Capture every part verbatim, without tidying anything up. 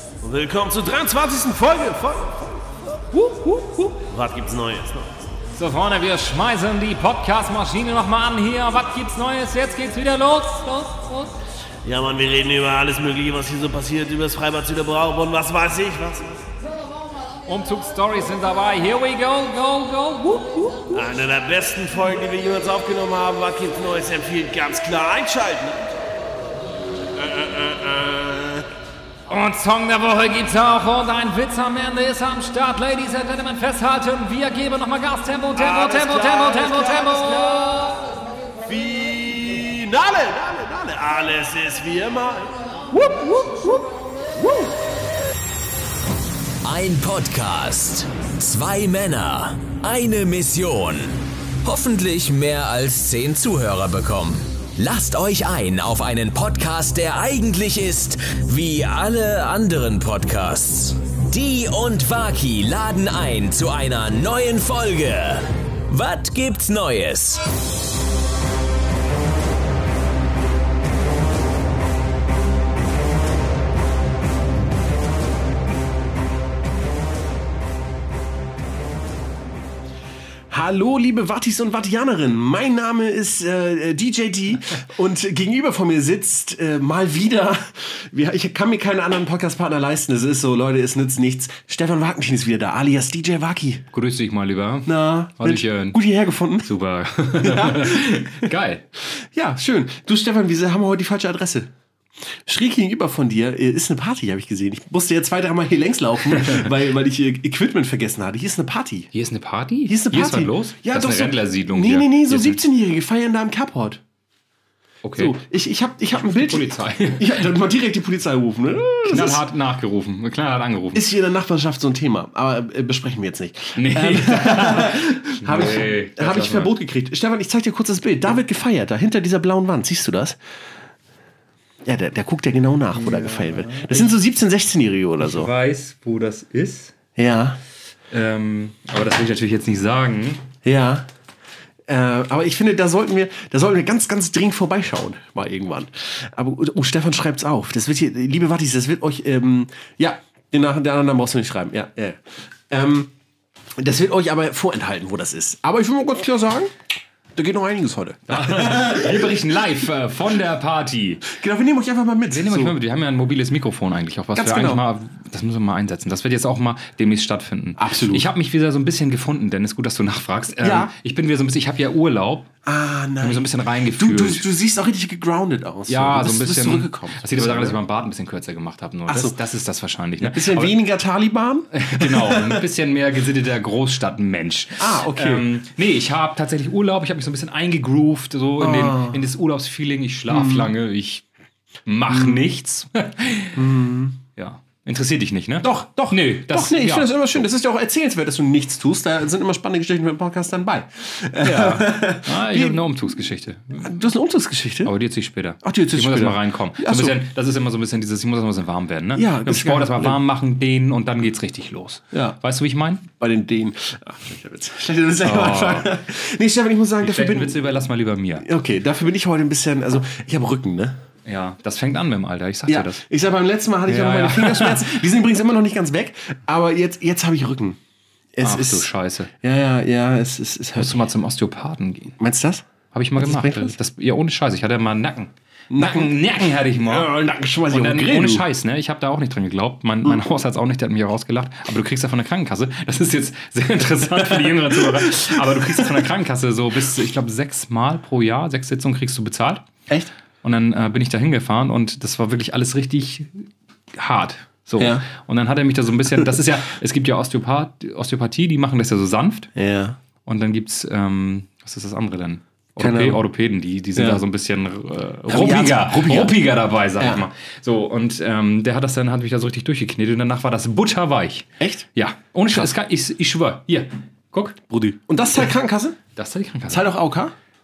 Und willkommen zur dreiundzwanzigsten Folge. Folge, Folge. Huh, huh, huh. Was gibt's Neues? So, Freunde, wir schmeißen die Podcast-Maschine nochmal an hier. Was gibt's Neues? Jetzt geht's wieder los, los, los. Ja, Mann, wir reden über alles Mögliche, was hier so passiert, über das Freibad Süderbrauch und was weiß ich, was. Umzugsstories sind dabei. Here we go, go, go. Wuh, wuh, wuh. Eine der besten Folgen, die wir jemals aufgenommen haben. Was gibt's Neues? Empfiehlt ganz klar einschalten. Äh, äh, äh. Und Song der Woche gibt's auch. Und ein Witz am Ende ist am Start. Ladies and Gentlemen, festhalten. Wir geben nochmal Gas. Tempo, Tempo, Alles Tempo, klar, Tempo, Tempo, klar, Tempo. Finale, Finale, Finale. Alles ist wie immer. Wupp, wupp, wupp, wupp. Ein Podcast, zwei Männer, eine Mission. Hoffentlich mehr als zehn Zuhörer bekommen. Lasst euch ein auf einen Podcast, der eigentlich ist wie alle anderen Podcasts. Die und Waki laden ein zu einer neuen Folge. Was gibt's Neues? Hallo, liebe Wattis und Wattianerinnen. Mein Name ist äh, D J D und gegenüber von mir sitzt äh, mal wieder, ich kann mir keinen anderen Podcast-Partner leisten. Es ist so, Leute, es nützt nichts. Stefan Wagentin ist wieder da, alias D J Waki. Grüß dich mal lieber. Na, Mensch, gut hierher gefunden. Super. Ja. Geil. Ja, schön. Du, Stefan, wir haben heute die falsche Adresse. Schräg gegenüber von dir ist eine Party, habe ich gesehen. Ich musste jetzt zwei, dreimal hier längs laufen, weil, weil ich Equipment vergessen hatte. Hier ist eine Party. Hier ist eine Party? Hier ist eine Party. Hier ist was los? Ja, das doch ist eine so, Rentlersiedlung Nee, hier. nee, nee, so Hier siebzehnjährige feiern da im Carport. Okay. So, ich, ich habe ich hab ein Bild. Polizei. Ich hab dann mal direkt die Polizei rufen. Ne? Das Knallhart nachgerufen, knallhart angerufen. Ist hier in der Nachbarschaft so ein Thema, aber äh, besprechen wir jetzt nicht. Nee. Ähm, habe Nee, ich, hab ich Verbot gekriegt. Stefan, ich zeig dir kurz das Bild. Da wird gefeiert, da hinter dieser blauen Wand. Siehst du das? Ja, der, der guckt ja genau nach, wo da gefeiert wird. Das sind so siebzehn-, sechzehnjährige oder so. Ich weiß, wo das ist. Ja, Ähm, aber das will ich natürlich jetzt nicht sagen. ja. Äh, aber ich finde, da sollten wir, da sollten wir ganz, ganz dringend vorbeischauen, mal irgendwann. Aber oh, Stefan schreibt's auf. Das wird hier, liebe Wattis, das wird euch, ähm, ja, den, den anderen brauchst du nicht schreiben. Ja, ja. Ähm, das wird euch aber vorenthalten, wo das ist. Aber ich will mal ganz klar sagen, da geht noch einiges heute. Wir berichten live äh, von der Party. Genau, wir nehmen euch einfach mal mit. Wir nehmen so. euch mal mit. Wir haben ja ein mobiles Mikrofon eigentlich auch, was Ganz wir genau. eigentlich mal, das müssen wir mal einsetzen. Das wird jetzt auch mal demnächst stattfinden. Absolut. Ich habe mich wieder so ein bisschen gefunden, Dennis, gut, dass du nachfragst. Ähm, Ja. Ich bin wieder so ein bisschen, ich habe ja Urlaub. Ah, nein. Ich bin so ein bisschen Du, reingefühlt. du, du siehst auch richtig gegroundet aus. ja, du so ein bist, bisschen. bist zurückgekommen. Das liegt aber daran, dass ich meinen Bart ein bisschen kürzer gemacht habe. Nur. Ach so. Das, das ist das wahrscheinlich. Ne? Bisschen aber, weniger Taliban? Genau, ein bisschen mehr gesitteter Großstadtmensch. Ah, okay. Ähm, nee, ich habe tatsächlich Urlaub. Ich habe mich so ein bisschen eingegroovt, so in, Ah. den, in das Urlaubsfeeling. Ich schlafe Mhm. lange, ich mache nichts. Ja. Interessiert dich nicht, ne? Doch, doch. Nee, das, Doch, nee, ich ja. finde das immer schön. Das ist ja auch erzählenswert, dass du nichts tust. Da sind immer spannende Geschichten mit dem Podcast dann bei. Ja. Ah, ich habe eine Umzugsgeschichte. Du hast eine Umzugsgeschichte? Aber die erzähle ich später. Ach, die erzählst ich muss du erst mal später. reinkommen. Ach So ein so. bisschen, das ist immer so ein bisschen dieses, ich muss erst mal ein bisschen warm werden, ne? Ja, Im das ist Sport kein erstmal Problem. warm machen, dehnen und dann geht's richtig los. Ja. Weißt du, wie ich meine? Bei den Dänen. Ach, schlechter Witz. Schlechter Witz. Oh. Nee, Stefan, ich muss sagen, dafür Schlechten bin, Witze überlass mal lieber mir. okay, dafür bin ich heute ein bisschen, also ich habe Rücken, ne? Ja, das fängt an mit dem Alter, ich sag Ja, dir das. ich sag, beim letzten Mal hatte ich ja Ja, noch meine ja. Fingerschmerzen. Die sind übrigens immer noch nicht ganz weg, aber jetzt, jetzt habe ich Rücken. Es Ach ist, du Scheiße. Ja, ja, ja, es ist, es hört. Musst du mal zum Osteopathen gehen. Meinst du das? Habe ich mal Das gemacht. bringt was? Das, ja, ohne Scheiß. Ich hatte mal einen Nacken. Nacken, Nacken hatte ich mal. Ja, Nacken schmeiß ich Und auf dann, den Grill, ohne du. Scheiß, ne? Ich habe da auch nicht dran geglaubt. Mein, mein Hausarzt auch nicht, der hat mich auch rausgelacht. Aber du kriegst ja von der Krankenkasse, das ist jetzt sehr interessant für die jüngeren Zuhörer, aber du kriegst ja von der Krankenkasse so bis, ich glaube, sechs Mal pro Jahr, sechs Sitzungen kriegst du bezahlt. Echt? Und dann äh, bin ich da hingefahren und das war wirklich alles richtig hart. So. Ja. Und dann hat er mich da so ein bisschen, das ist ja, es gibt ja Osteopath, Osteopathie, die machen das ja so sanft. Ja. Und dann gibt's, ähm, was ist das andere denn? Keine Orthopä- Ahnung. Orthopäden, die, die sind Ja. da so ein bisschen äh, ruppiger, ruppiger. ruppiger dabei, sag Ja. ich mal. So, und ähm, der hat das dann, hat mich da so richtig durchgeknetet und danach war das butterweich. Echt? Ja. Ohne Scheiß, ich, ich schwör. Hier, guck. Brudi. Und das zahlt Krankenkasse? Das ist die Krankenkasse. Zahlt auch A O K?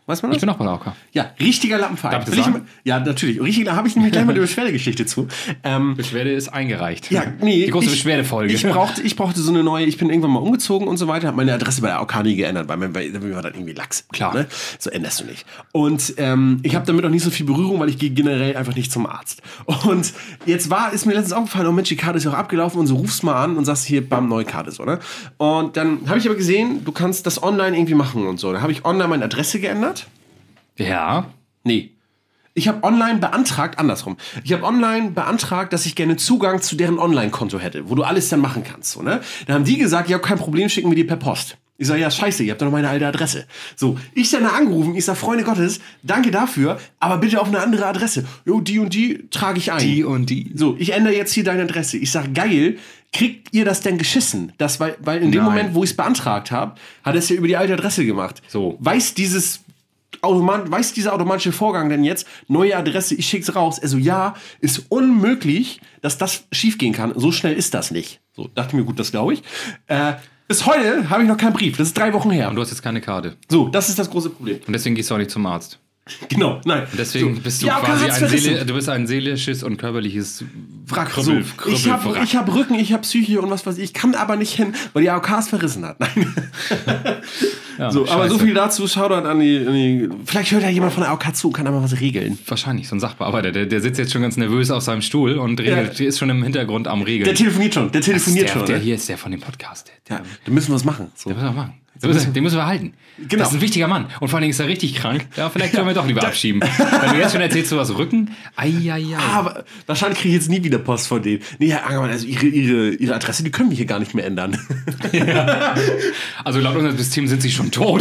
Weiß man das? Ich bin auch bei der A O K. Ja, richtiger Lappenverein. Darf ich Will das sagen? ja, natürlich. Richtig, da habe ich nämlich gleich mal eine Beschwerdegeschichte zu. Ähm, Beschwerde ist eingereicht. Ja, nee. Die große ich, Beschwerdefolge. Ich brauchte, ich brauchte so eine neue, ich bin irgendwann mal umgezogen und so weiter, habe meine Adresse bei der A O K nie geändert, weil mir bei, mir war dann irgendwie Lachs. Klar. Ne? So änderst du nicht. Und ähm, ich habe damit auch nicht so viel Berührung, weil ich gehe generell einfach nicht zum Arzt. Und jetzt war, ist mir letztens aufgefallen, oh Mensch, die Karte ist ja auch abgelaufen und so rufst mal an und sagst hier, bam, neue Karte, so, ne? Und dann habe ich aber gesehen, du kannst das online irgendwie machen und so. Da habe ich online meine Adresse geändert. Ja. Nee. Ich habe online beantragt, andersrum. Ich habe online beantragt, dass ich gerne Zugang zu deren Online-Konto hätte, wo du alles dann machen kannst. So, ne? Da haben die gesagt, ja, kein Problem, schicken wir dir per Post. Ich sage, ja, scheiße, ihr habt doch noch meine alte Adresse. So, ich dann da angerufen, ich sage, Freunde Gottes, danke dafür, aber bitte auf eine andere Adresse. Jo, die und die trage ich ein. Die und die. So, ich ändere jetzt hier deine Adresse. Ich sage, geil, kriegt ihr das denn geschissen? Das, weil, weil in dem Nein. Moment, wo ich es beantragt habe, hat er es ja über die alte Adresse gemacht. So. Weiß dieses Automat, weiß dieser automatische Vorgang denn jetzt, neue Adresse, ich schick's raus. Also ja, ist unmöglich, dass das schief gehen kann. So schnell ist das nicht. So, dachte ich mir, gut, das glaube ich. Äh, bis heute habe ich noch keinen Brief. Das ist drei Wochen her. Und du hast jetzt keine Karte. So, das ist das große Problem. Und deswegen gehst du auch nicht zum Arzt. Genau, nein. Und deswegen so. bist du Ja, quasi hat's ein, verrissen. Seele, du bist ein seelisches und körperliches Wrack. Krüppel, So, Krüppel, ich habe Wrack. ich hab Rücken, ich habe Psyche und was weiß ich. Ich kann aber nicht hin, weil die A O K es verrissen hat. Nein. Ja, so, aber so scheiße. viel dazu. Shoutout an die, an die. Vielleicht hört ja jemand von der A O K zu und kann da mal was regeln. Wahrscheinlich, so ein Sachbearbeiter. Der, der sitzt jetzt schon ganz nervös auf seinem Stuhl und regelt, Ja. der ist schon im Hintergrund am Regeln. Der telefoniert schon. Der telefoniert der, schon. der ne? hier ist der von dem Podcast. Der, Ja, da müssen wir was machen. So. Den müssen wir machen. Den müssen, den müssen wir halten. Genau. Das ist ein wichtiger Mann. Und vor allen Dingen ist er richtig krank. Ja, vielleicht können wir doch lieber abschieben. Wenn du jetzt schon erzählst, du was Rücken. Eieiei. Aber wahrscheinlich kriege ich jetzt nie wieder Post von denen. Nee, Herr Angermann, also ihre, ihre, ihre Adresse, die können wir hier gar nicht mehr ändern. Also laut unserem System sind sie schon tot.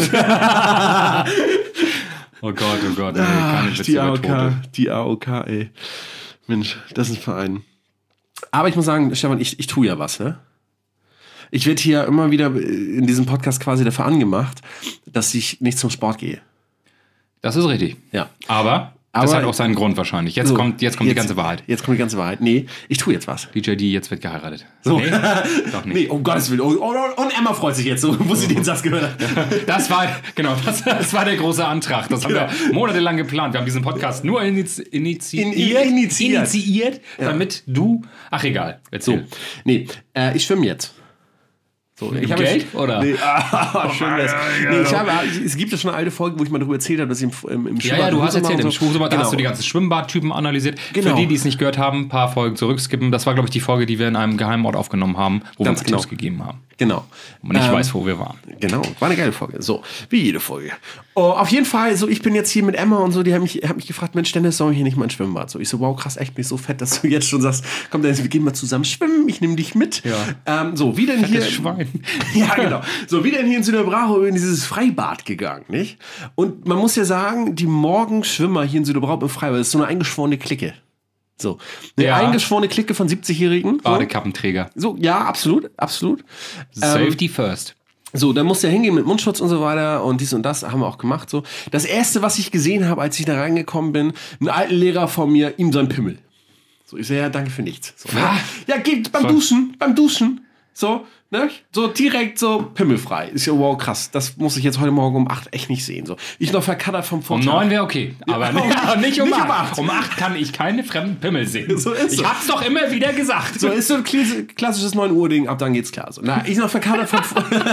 Oh Gott, oh Gott. Ey, keine Witze die A O über K, Tote. die A O K, ey. Mensch, das ist ein Verein. Aber ich muss sagen, Stefan, ich, ich tue ja was, ne? Ich werde hier immer wieder in diesem Podcast quasi dafür angemacht, dass ich nicht zum Sport gehe. Das ist richtig. Ja. Aber, Aber- das hat auch seinen Grund wahrscheinlich. Jetzt So, kommt, jetzt kommt die ganze Wahrheit. Jetzt kommt die ganze Wahrheit. Nee, ich tue jetzt was. D J D, jetzt wird geheiratet. So. Nee, doch nicht. Nee, um Gottes Willen. Und, und, und Emma freut sich jetzt, so, wo sie den Satz gehört hat. Das war, genau, das, das war der große Antrag. Das Genau. haben wir monatelang geplant. Wir haben diesen Podcast nur inizi initiiert, In- initiiert. initiiert damit du, ach egal, So, erzähl. nee, äh, ich schwimme jetzt. So, Mit ich habe Geld, oder? Nee, ah, schön wär's. Nee, ich habe, es gibt ja schon eine alte Folge, wo ich mal darüber erzählt habe, dass ich im, im, im Ja, ja, du hast erzählt, im Schwuchsommer, da genau. hast du die ganzen Schwimmbadtypen analysiert. Genau. Für die, die es nicht gehört haben, ein paar Folgen zurückskippen. Das war, glaube ich, die Folge, die wir in einem geheimen Ort aufgenommen haben, wo Ganz wir uns genau. Tipps gegeben haben. Genau. Und man nicht Ähm, weiß, wo wir waren. Genau, war eine geile Folge. So, wie jede Folge. Oh, auf jeden Fall, so, ich bin jetzt hier mit Emma und so, die haben mich, haben mich gefragt, Mensch, Dennis, sollen wir hier nicht mal ein Schwimmbad? So, ich so, wow, krass, echt, bin ich so fett, dass du jetzt schon sagst, komm, Dennis, wir gehen mal zusammen schwimmen, ich nehme dich mit. Ja. Ähm, so, wie denn Fettes hier... Schwein. Ja, genau. So, wie denn hier in Süderbrauch in dieses Freibad gegangen, nicht? Und man muss ja sagen, die Morgenschwimmer hier in Süderbrauch im Freibad, das ist so eine eingeschworene Clique. So, eine Ja. eingeschworene Clique von siebzigjährigen. So. Badekappenträger. so, ja, absolut, absolut. Ähm, Safety first. So, da musst du ja hingehen mit Mundschutz und so weiter und dies und das haben wir auch gemacht. So, das erste, was ich gesehen habe, als ich da reingekommen bin, ein alter Lehrer von mir, ihm sein Pimmel. So, ich so, ja, danke für nichts. So, ne? Was? Ja, geht beim Duschen, beim Duschen. So, ne? So direkt so pimmelfrei. Ist ja wow, krass. Das muss ich jetzt heute Morgen um acht echt nicht sehen. So, ich noch verkattert vom Um Vortag. neun wäre okay, aber Ja, nicht, um- nicht um nicht um acht. acht. Um acht kann ich keine fremden Pimmel sehen. So ist ich es. hab's doch immer wieder gesagt. So, ist so ein kli- klassisches neun Uhr Ding, ab dann geht's klar. So, na, ich noch verkatert vom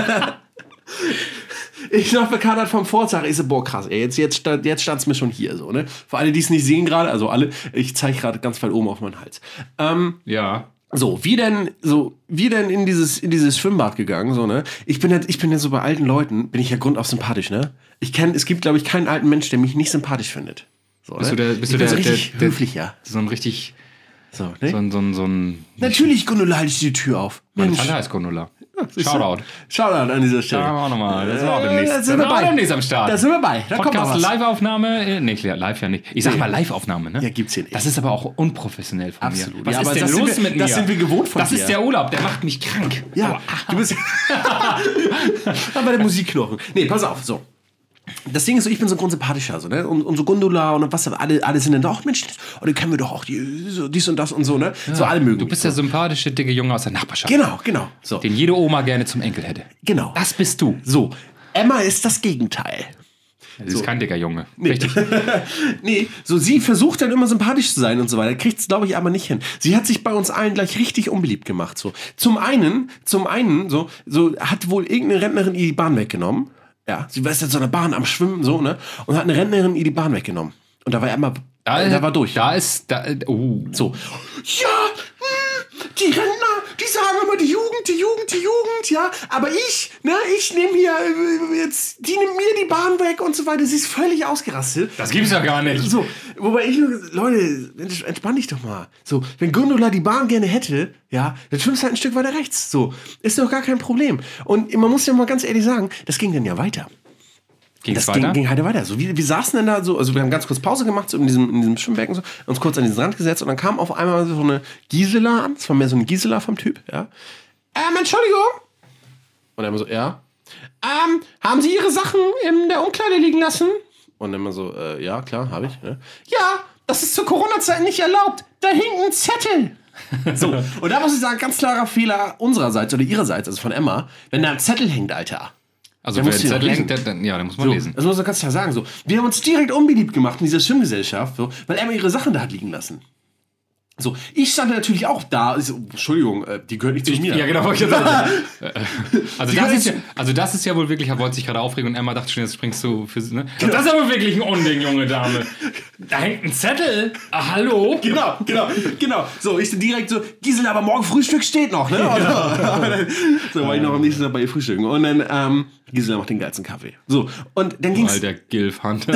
Ich noch verkatert vom Vortag. Ich so, boah, krass, ey, jetzt, jetzt, stand, jetzt stand's mir schon hier, so, ne? Für alle, die es nicht sehen gerade, also alle, ich zeige gerade ganz weit oben auf meinen Hals. Ähm, Ja. so, wie denn, so, wie denn in dieses, in dieses Schwimmbad gegangen, so, ne? Ich bin ja, ich bin ja so bei alten Leuten, bin ich ja grundauf sympathisch, ne? Ich kenn, es gibt, glaube ich, keinen alten Mensch, der mich nicht sympathisch findet. So, Bist ne? du der, bist ich du bin der, so richtig der, der, höflich, ja. So ein richtig, So, ne? so ein, so ein, so ein Natürlich, Gundula, halte ich die Tür auf. meine Mensch. Tante heißt Gundula. Siehst du? Shoutout. Shoutout an dieser Stelle. Da haben wir auch nochmal. Das war auch demnächst. Da sind wir Das war auch bei. demnächst am Start. Da sind wir bei. Da kommt noch Podcast was. Live-Aufnahme. äh, Nee, live ja nicht. Ich sag Nee. mal Live-Aufnahme, ne? Ja, gibt's hier nicht. Das ist aber auch unprofessionell von Absolut. mir. Was Ja, ist aber denn das sind los wir- mit mir? das sind wir gewohnt von Das dir. ist der Urlaub, der macht mich krank. Ja, du bist. Aber der Musikknochen. Nee, pass auf, so. Das Ding ist so, ich bin so ein grundsympathischer, so, ne? Und, und so Gundula und was, alle, alle sind dann doch, Mensch, oh, den kennen wir doch auch, die, so, dies und das und so, ne? So alle mögen. Du bist der sympathische, dicke Junge aus der Nachbarschaft. Genau, genau. So. Den jede Oma gerne zum Enkel hätte. Genau. Das bist du. So. Emma ist das Gegenteil. Sie ist kein dicker Junge. Nee. Richtig. Nee, so sie versucht dann immer sympathisch zu sein und so weiter. Kriegt es, glaube ich, aber nicht hin. Sie hat sich bei uns allen gleich richtig unbeliebt gemacht. So. Zum einen, zum einen, so, so hat wohl irgendeine Rentnerin ihr die Bahn weggenommen. Ja, sie war jetzt in so einer Bahn am Schwimmen, so, ne? Und hat eine Rentnerin ihr die Bahn weggenommen. Und da war er immer, Da, da war durch. Da ist, da, uh. So. Ja, mh, die Rentner, die sagen immer die Jugend, die Jugend, die Jugend, ja. Aber ich, ne, ich nehme hier äh, jetzt, die nimmt mir die Bahn weg und so weiter. Sie ist völlig ausgerastet. Das gibt's ja gar nicht. So, wobei ich nur, Leute, entspann dich doch mal. So, wenn Gundula die Bahn gerne hätte, ja, dann schwimmst du halt ein Stück weiter rechts. So, ist doch gar kein Problem. Und man muss ja mal ganz ehrlich sagen, das ging dann ja weiter. Ging's Das weiter? ging, ging halt weiter. So, wir, wir saßen dann da so, also wir haben ganz kurz Pause gemacht, so in diesem, in diesem Schwimmbecken, so, uns kurz an diesen Rand gesetzt und dann kam auf einmal so eine Gisela an. Das war mehr so eine Gisela vom Typ, ja. Ähm, Entschuldigung. Und dann immer so, ja. Ähm, haben Sie Ihre Sachen in der Umkleide liegen lassen? Und dann immer so, äh, ja, klar, habe ich. Ja. ja, das ist zur Corona-Zeit nicht erlaubt. Da hinten ein Zettel. So, und da muss ich sagen, ganz klarer Fehler unsererseits oder ihrerseits, also von Emma, wenn da ein Zettel hängt, Alter. Also Der wer muss den hier Zettel noch hängt, dann, dann, ja, dann muss man So, lesen. das muss man ganz klar sagen. So. Wir haben uns direkt unbeliebt gemacht in dieser Schwimmgesellschaft, so, weil Emma ihre Sachen da hat liegen lassen. So, ich stand natürlich auch da. Ich so, Entschuldigung, äh, die gehört nicht zu mir. Ja, genau. wollte ich sagen. also, Die das gehört ist ja, also das ist ja wohl wirklich, er wollte sich gerade aufregen und Emma dachte schon, jetzt springst du für sie, ne? Das ist aber wirklich ein Unding, junge Dame. Da hängt ein Zettel. Ah, hallo? Genau, genau, genau. So, ich bin direkt so, Gisela, aber morgen Frühstück steht noch, ne? Ja. So, war ich noch am nächsten Tag bei ihr frühstücken. Und dann, ähm, Gisela macht den geilsten Kaffee. So, und dann ging's. Weil der Gilf-Hunter.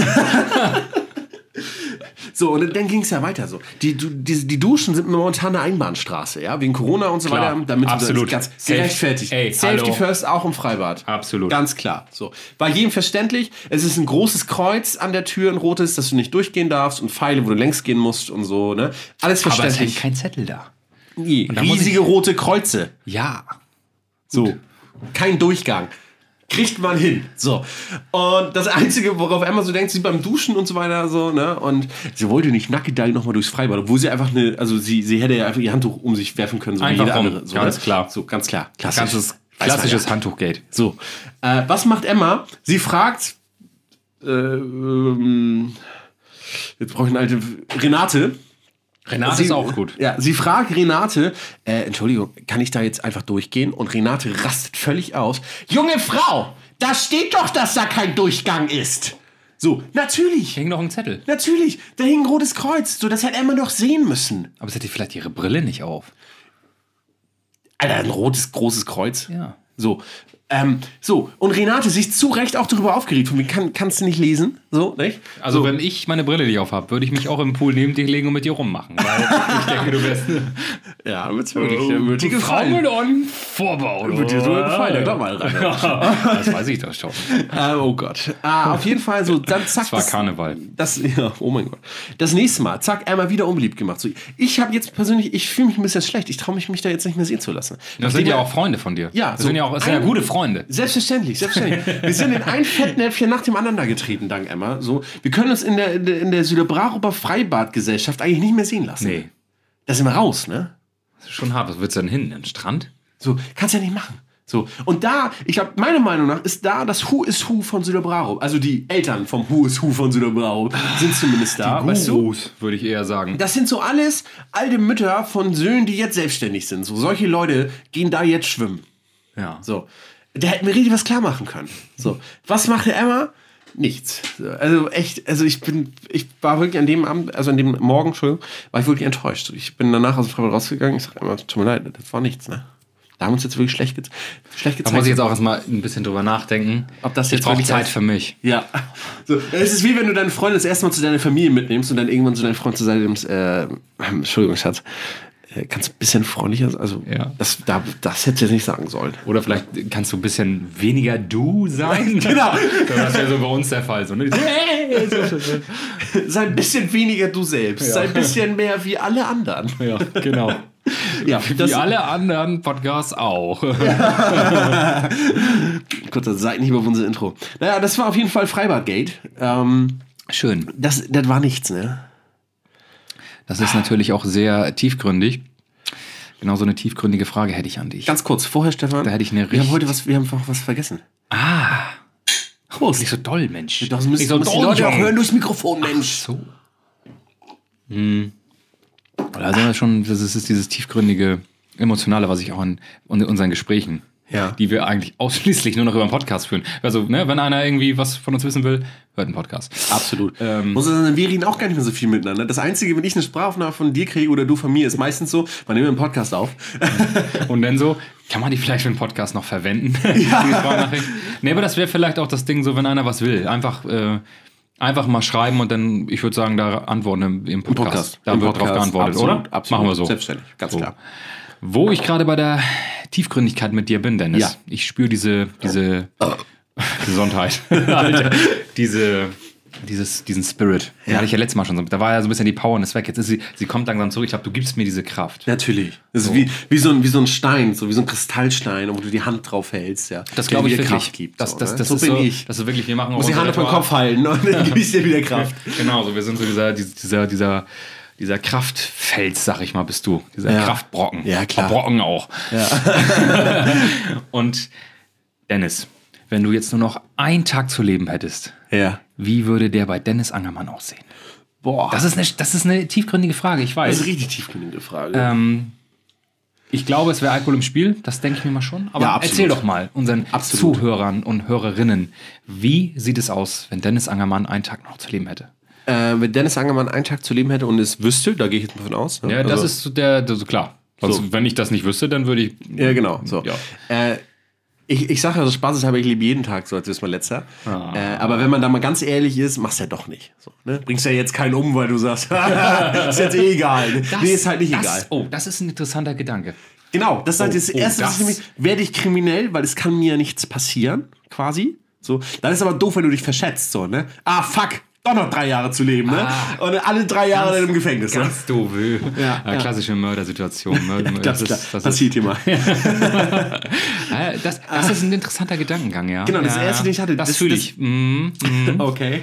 So, und dann ging es ja weiter so. Die, die, die Duschen sind momentan eine Einbahnstraße, ja, wegen Corona und so Klar, weiter. Damit absolut. Das ganz Safe- gerechtfertigt. ey, Safety hallo. first auch im Freibad. Absolut. Ganz klar. So. Bei jedem verständlich. Es ist ein großes Kreuz an der Tür, ein rotes, dass du nicht durchgehen darfst und Pfeile, wo du längs gehen musst und so, ne? Alles Aber es verständlich. hängt kein Zettel da. Nee, da muss riesige rote Kreuze. Ja. So. Kein Durchgang. Kriegt man hin. So. Und das Einzige, worauf Emma so denkt, sie beim Duschen und so weiter, so, ne? Und sie wollte nicht nackt da nochmal durchs Freibad, obwohl sie einfach eine, also sie, sie hätte ja einfach ihr Handtuch um sich werfen können, so Einfach wie jeder rum. andere. So, Ganz ne? klar. So, ganz klar. Klassisch. Ganzes Weiß man klassisches ja. Handtuchgate. So. Äh, was macht Emma? Sie fragt, äh, ähm, jetzt brauche ich eine alte, Renate. Renate Sie- ist auch gut. Ja, sie fragt Renate, äh, Entschuldigung, kann ich da jetzt einfach durchgehen? Und Renate rastet völlig aus. Junge Frau, da steht doch, dass da kein Durchgang ist. So, natürlich, Hängt noch ein Zettel. natürlich, da hing ein rotes Kreuz. So, das hätte Emma doch sehen müssen. Aber sie hat vielleicht ihre Brille nicht auf. Alter, ein rotes, großes Kreuz. Ja. So, ähm, so, und Renate sich zu Recht auch darüber aufgeregt. Von mir kann, kannst du nicht lesen, so, nicht? Also so. wenn ich meine Brille nicht auf habe, würde ich mich auch im Pool neben dir legen und mit dir rummachen. Weil ich denke, du wärst Ja, dann wird's wirklich, dann wird dir gefallen. on Vorbau. Wird dir so gefallen, ja, glaub mal rein. Das weiß ich doch schon. Äh, oh Gott. Ah, auf jeden Fall so, dann zack. Das war Karneval. Das, ja, oh mein Gott. Das nächste Mal, zack, einmal wieder unbeliebt gemacht. So, ich habe jetzt persönlich, ich fühle mich ein bisschen schlecht. Ich traue mich, mich da jetzt nicht mehr sehen zu lassen. Das sind ja auch Freunde von dir. Ja, das so sind ja auch das sind ja ein- gute Freunde. Selbstverständlich, selbstverständlich. Wir sind in ein Fettnäpfchen nach dem anderen da getreten, dank Emma. So, wir können uns in der, in der, in der Süderbraruper Freibadgesellschaft eigentlich nicht mehr sehen lassen. Nee. Da sind wir raus, ne? Das ist schon hart. Was willst du denn hin? Ein Strand? So, kannst ja nicht machen. So, und da, ich glaube, meiner Meinung nach ist da das Who is Who von Süderbrarup. Also die Eltern vom Who is Who von Süderbrarup sind zumindest da. Weißt du? Gurus, würde ich eher sagen. Das sind so alles alte Mütter von Söhnen, die jetzt selbstständig sind. So, solche Leute gehen da jetzt schwimmen. Ja. So, da hätten wir richtig was klar machen können. So, was machte Emma? Nichts. So, also echt, also ich bin, ich war wirklich an dem Abend, also an dem Morgen, Entschuldigung, war ich wirklich enttäuscht. So, ich bin danach aus dem Freibad rausgegangen. Ich sag Emma, tut mir leid, das war nichts, ne? Da haben wir uns jetzt wirklich schlecht, ge schlecht Da gezeigt. muss ich jetzt auch erstmal ein bisschen drüber nachdenken. Ob das ich jetzt brauche wirklich Zeit heißt- für mich. Ja. So, es ist wie wenn du deine Freundin das erste Mal zu deiner Familie mitnimmst und dann irgendwann zu deinem Freund zu Seite nimmst, äh, Entschuldigung, Schatz, äh, kannst du ein bisschen freundlicher sein? Also, Ja. das, da, das hättest du jetzt nicht sagen sollen. Oder vielleicht kannst du ein bisschen weniger du sein. Genau. Das wäre so bei uns der Fall. So, ne? Sei ein bisschen weniger du selbst. Ja. Sei ein bisschen mehr wie alle anderen. Ja, genau. Ja, Wie alle anderen Podcasts auch. Gott, das seid nicht über unser Intro. Naja, das war auf jeden Fall Freibadgate. Ähm, Schön. das, das war nichts, ne? Das ist natürlich auch sehr tiefgründig. Genau so eine tiefgründige Frage hätte ich an dich. Ganz kurz, vorher, Stefan. Da hätte ich eine Wir haben richtig- heute was, wir haben noch was vergessen. Ah. bewusst. Nicht so doll, Mensch. Das müssen, nicht so müssen die doll, Leute auch Junge. hören durchs Mikrofon, Mensch. So. Hm. Da sind wir schon, das ist, ist dieses tiefgründige, emotionale, was ich auch in, in unseren Gesprächen, Ja. die wir eigentlich ausschließlich nur noch über einen Podcast führen. Also, ne, wenn einer irgendwie was von uns wissen will, hört einen Podcast. Absolut. Ähm, Muss sagen, wir reden auch gar nicht mehr so viel miteinander. Das Einzige, wenn ich eine Sprachaufnahme von dir kriege oder du von mir, ist meistens so, man nimmt einen Podcast auf. Und dann so, kann man die vielleicht für einen Podcast noch verwenden? Ja. Die Sprachnachricht. Nee, aber das wäre vielleicht auch das Ding so, wenn einer was will. Einfach, äh, einfach mal schreiben und dann, ich würde sagen, da antworten im, im Podcast. Podcast. Da Im wird Podcast. drauf geantwortet, Absolut, oder? absolut. Machen wir so. Selbstverständlich, ganz So. klar. Wo ich gerade bei der Tiefgründigkeit mit dir bin, Dennis. Ja. Ich spüre diese, diese Gesundheit. Alter. diese, dieses, diesen Spirit. Den Ja. hatte ich ja letztes Mal schon so. Da war ja so ein bisschen die Power und ist weg. Jetzt ist sie, sie kommt langsam zurück. Ich glaube, du gibst mir diese Kraft. Natürlich. Das ist So. wie, wie, so ein, wie so ein Stein, so wie so ein Kristallstein, wo du die Hand drauf hältst. Ja, Das der glaube ich dir wirklich. Kraft gibt. das, so, das, ne? das so ist bin so, ich. Das ist wirklich, wir machen auch Muss die unser Hand auf den Ritual. Kopf halten und dann gebe ich dir wieder Kraft. Genau, so wir sind so dieser, dieser, dieser, dieser Kraftfels, sag ich mal, bist du. Dieser Ja. Kraftbrocken. Ja, klar. Brocken auch. Ja. Und Dennis, wenn du jetzt nur noch einen Tag zu leben hättest, Ja. wie würde der bei Dennis Angermann aussehen? Boah. Das ist eine, das ist eine tiefgründige Frage, ich Das ist weiß. eine richtig tiefgründige Frage. Ähm, ich glaube, es wäre Alkohol im Spiel, das denke ich mir mal schon. Aber Ja, absolut. erzähl doch mal unseren Absolut. Zuhörern und Hörerinnen, wie sieht es aus, wenn Dennis Angermann einen Tag noch zu leben hätte? Äh, wenn Dennis Angermann einen Tag zu leben hätte und es wüsste, da gehe ich jetzt mal von aus. Ne? Ja, das Also- ist so der, das ist klar. Sonst, So. wenn ich das nicht wüsste, dann würde ich. Ja, genau. So. Ja. Äh, ich ich sage ja so spaßeshalber, ich lebe jeden Tag so, als wär's mein letzter. Ah. Äh, aber wenn man da mal ganz ehrlich ist, machst du ja doch nicht. So, ne? Bringst ja jetzt keinen um, weil du sagst, ist jetzt eh egal. Ne? Nee, ist halt nicht das, egal. Oh, das ist ein interessanter Gedanke. Genau, das ist halt Oh, das oh, Erste, was das. ich nämlich, werde ich kriminell, weil es kann mir nichts passieren, quasi. So, dann ist aber doof, wenn du dich verschätzt, so, ne? Ah, fuck, doch noch drei Jahre zu leben, ne? Ah. Und alle drei Jahre Ganz- dann im Gefängnis, ne? Ganz doof. Ja, Ja, ja. klassische Mördersituation. Mörder, Das, das, das, ist, das, ist, passiert hier mal. äh, das, das ist ein interessanter Gedankengang, ja. Genau, das ja, erste, den ich hatte, Das, das- fühle das- ich. Mm, mm. Okay.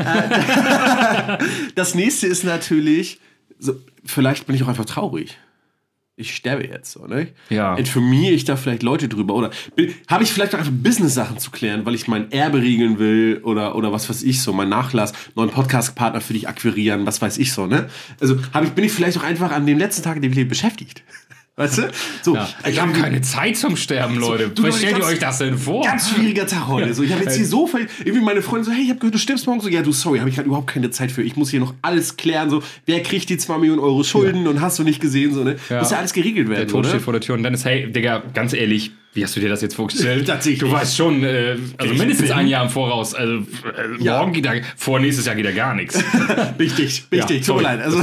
Äh, das nächste ist natürlich, so, vielleicht bin ich auch einfach traurig. Ich sterbe jetzt, so, ne? Ja. Informiere ich da vielleicht Leute drüber? Oder bin- habe ich vielleicht auch einfach Business-Sachen zu klären, weil ich mein Erbe regeln will oder, oder was weiß ich so, mein Nachlass, neuen Podcast-Partner für dich akquirieren, was weiß ich so, ne? Also hab ich, bin ich vielleicht auch einfach an dem letzten Tag, in dem ich lebe, beschäftigt. Weißt du? So, Ja. Ich habe keine Zeit zum Sterben, Leute. du, Was stellt ihr ganz- euch das denn vor? Ganz schwieriger Tag heute. So, ich habe jetzt hier so viel, irgendwie meine Freundin so, hey, ich habe gehört, du stirbst morgen. So, ja, du, sorry, habe ich halt überhaupt keine Zeit für. Ich muss hier noch alles klären. So, wer kriegt die zwei Millionen Euro Schulden und hast du nicht gesehen? So, ne? Ja. Muss ja alles geregelt werden. Der Tod oder? steht vor der Tür und dann ist, hey, Digga, ganz ehrlich, wie hast du dir das jetzt vorgestellt? Das sehe ich du nicht. weißt schon, äh, also Ich mindestens bin- ein Jahr im Voraus. Also äh, Ja. morgen geht da, vor nächstes Jahr geht da gar nichts. Wichtig, wichtig, Ja, tut mir sorry. leid. Also,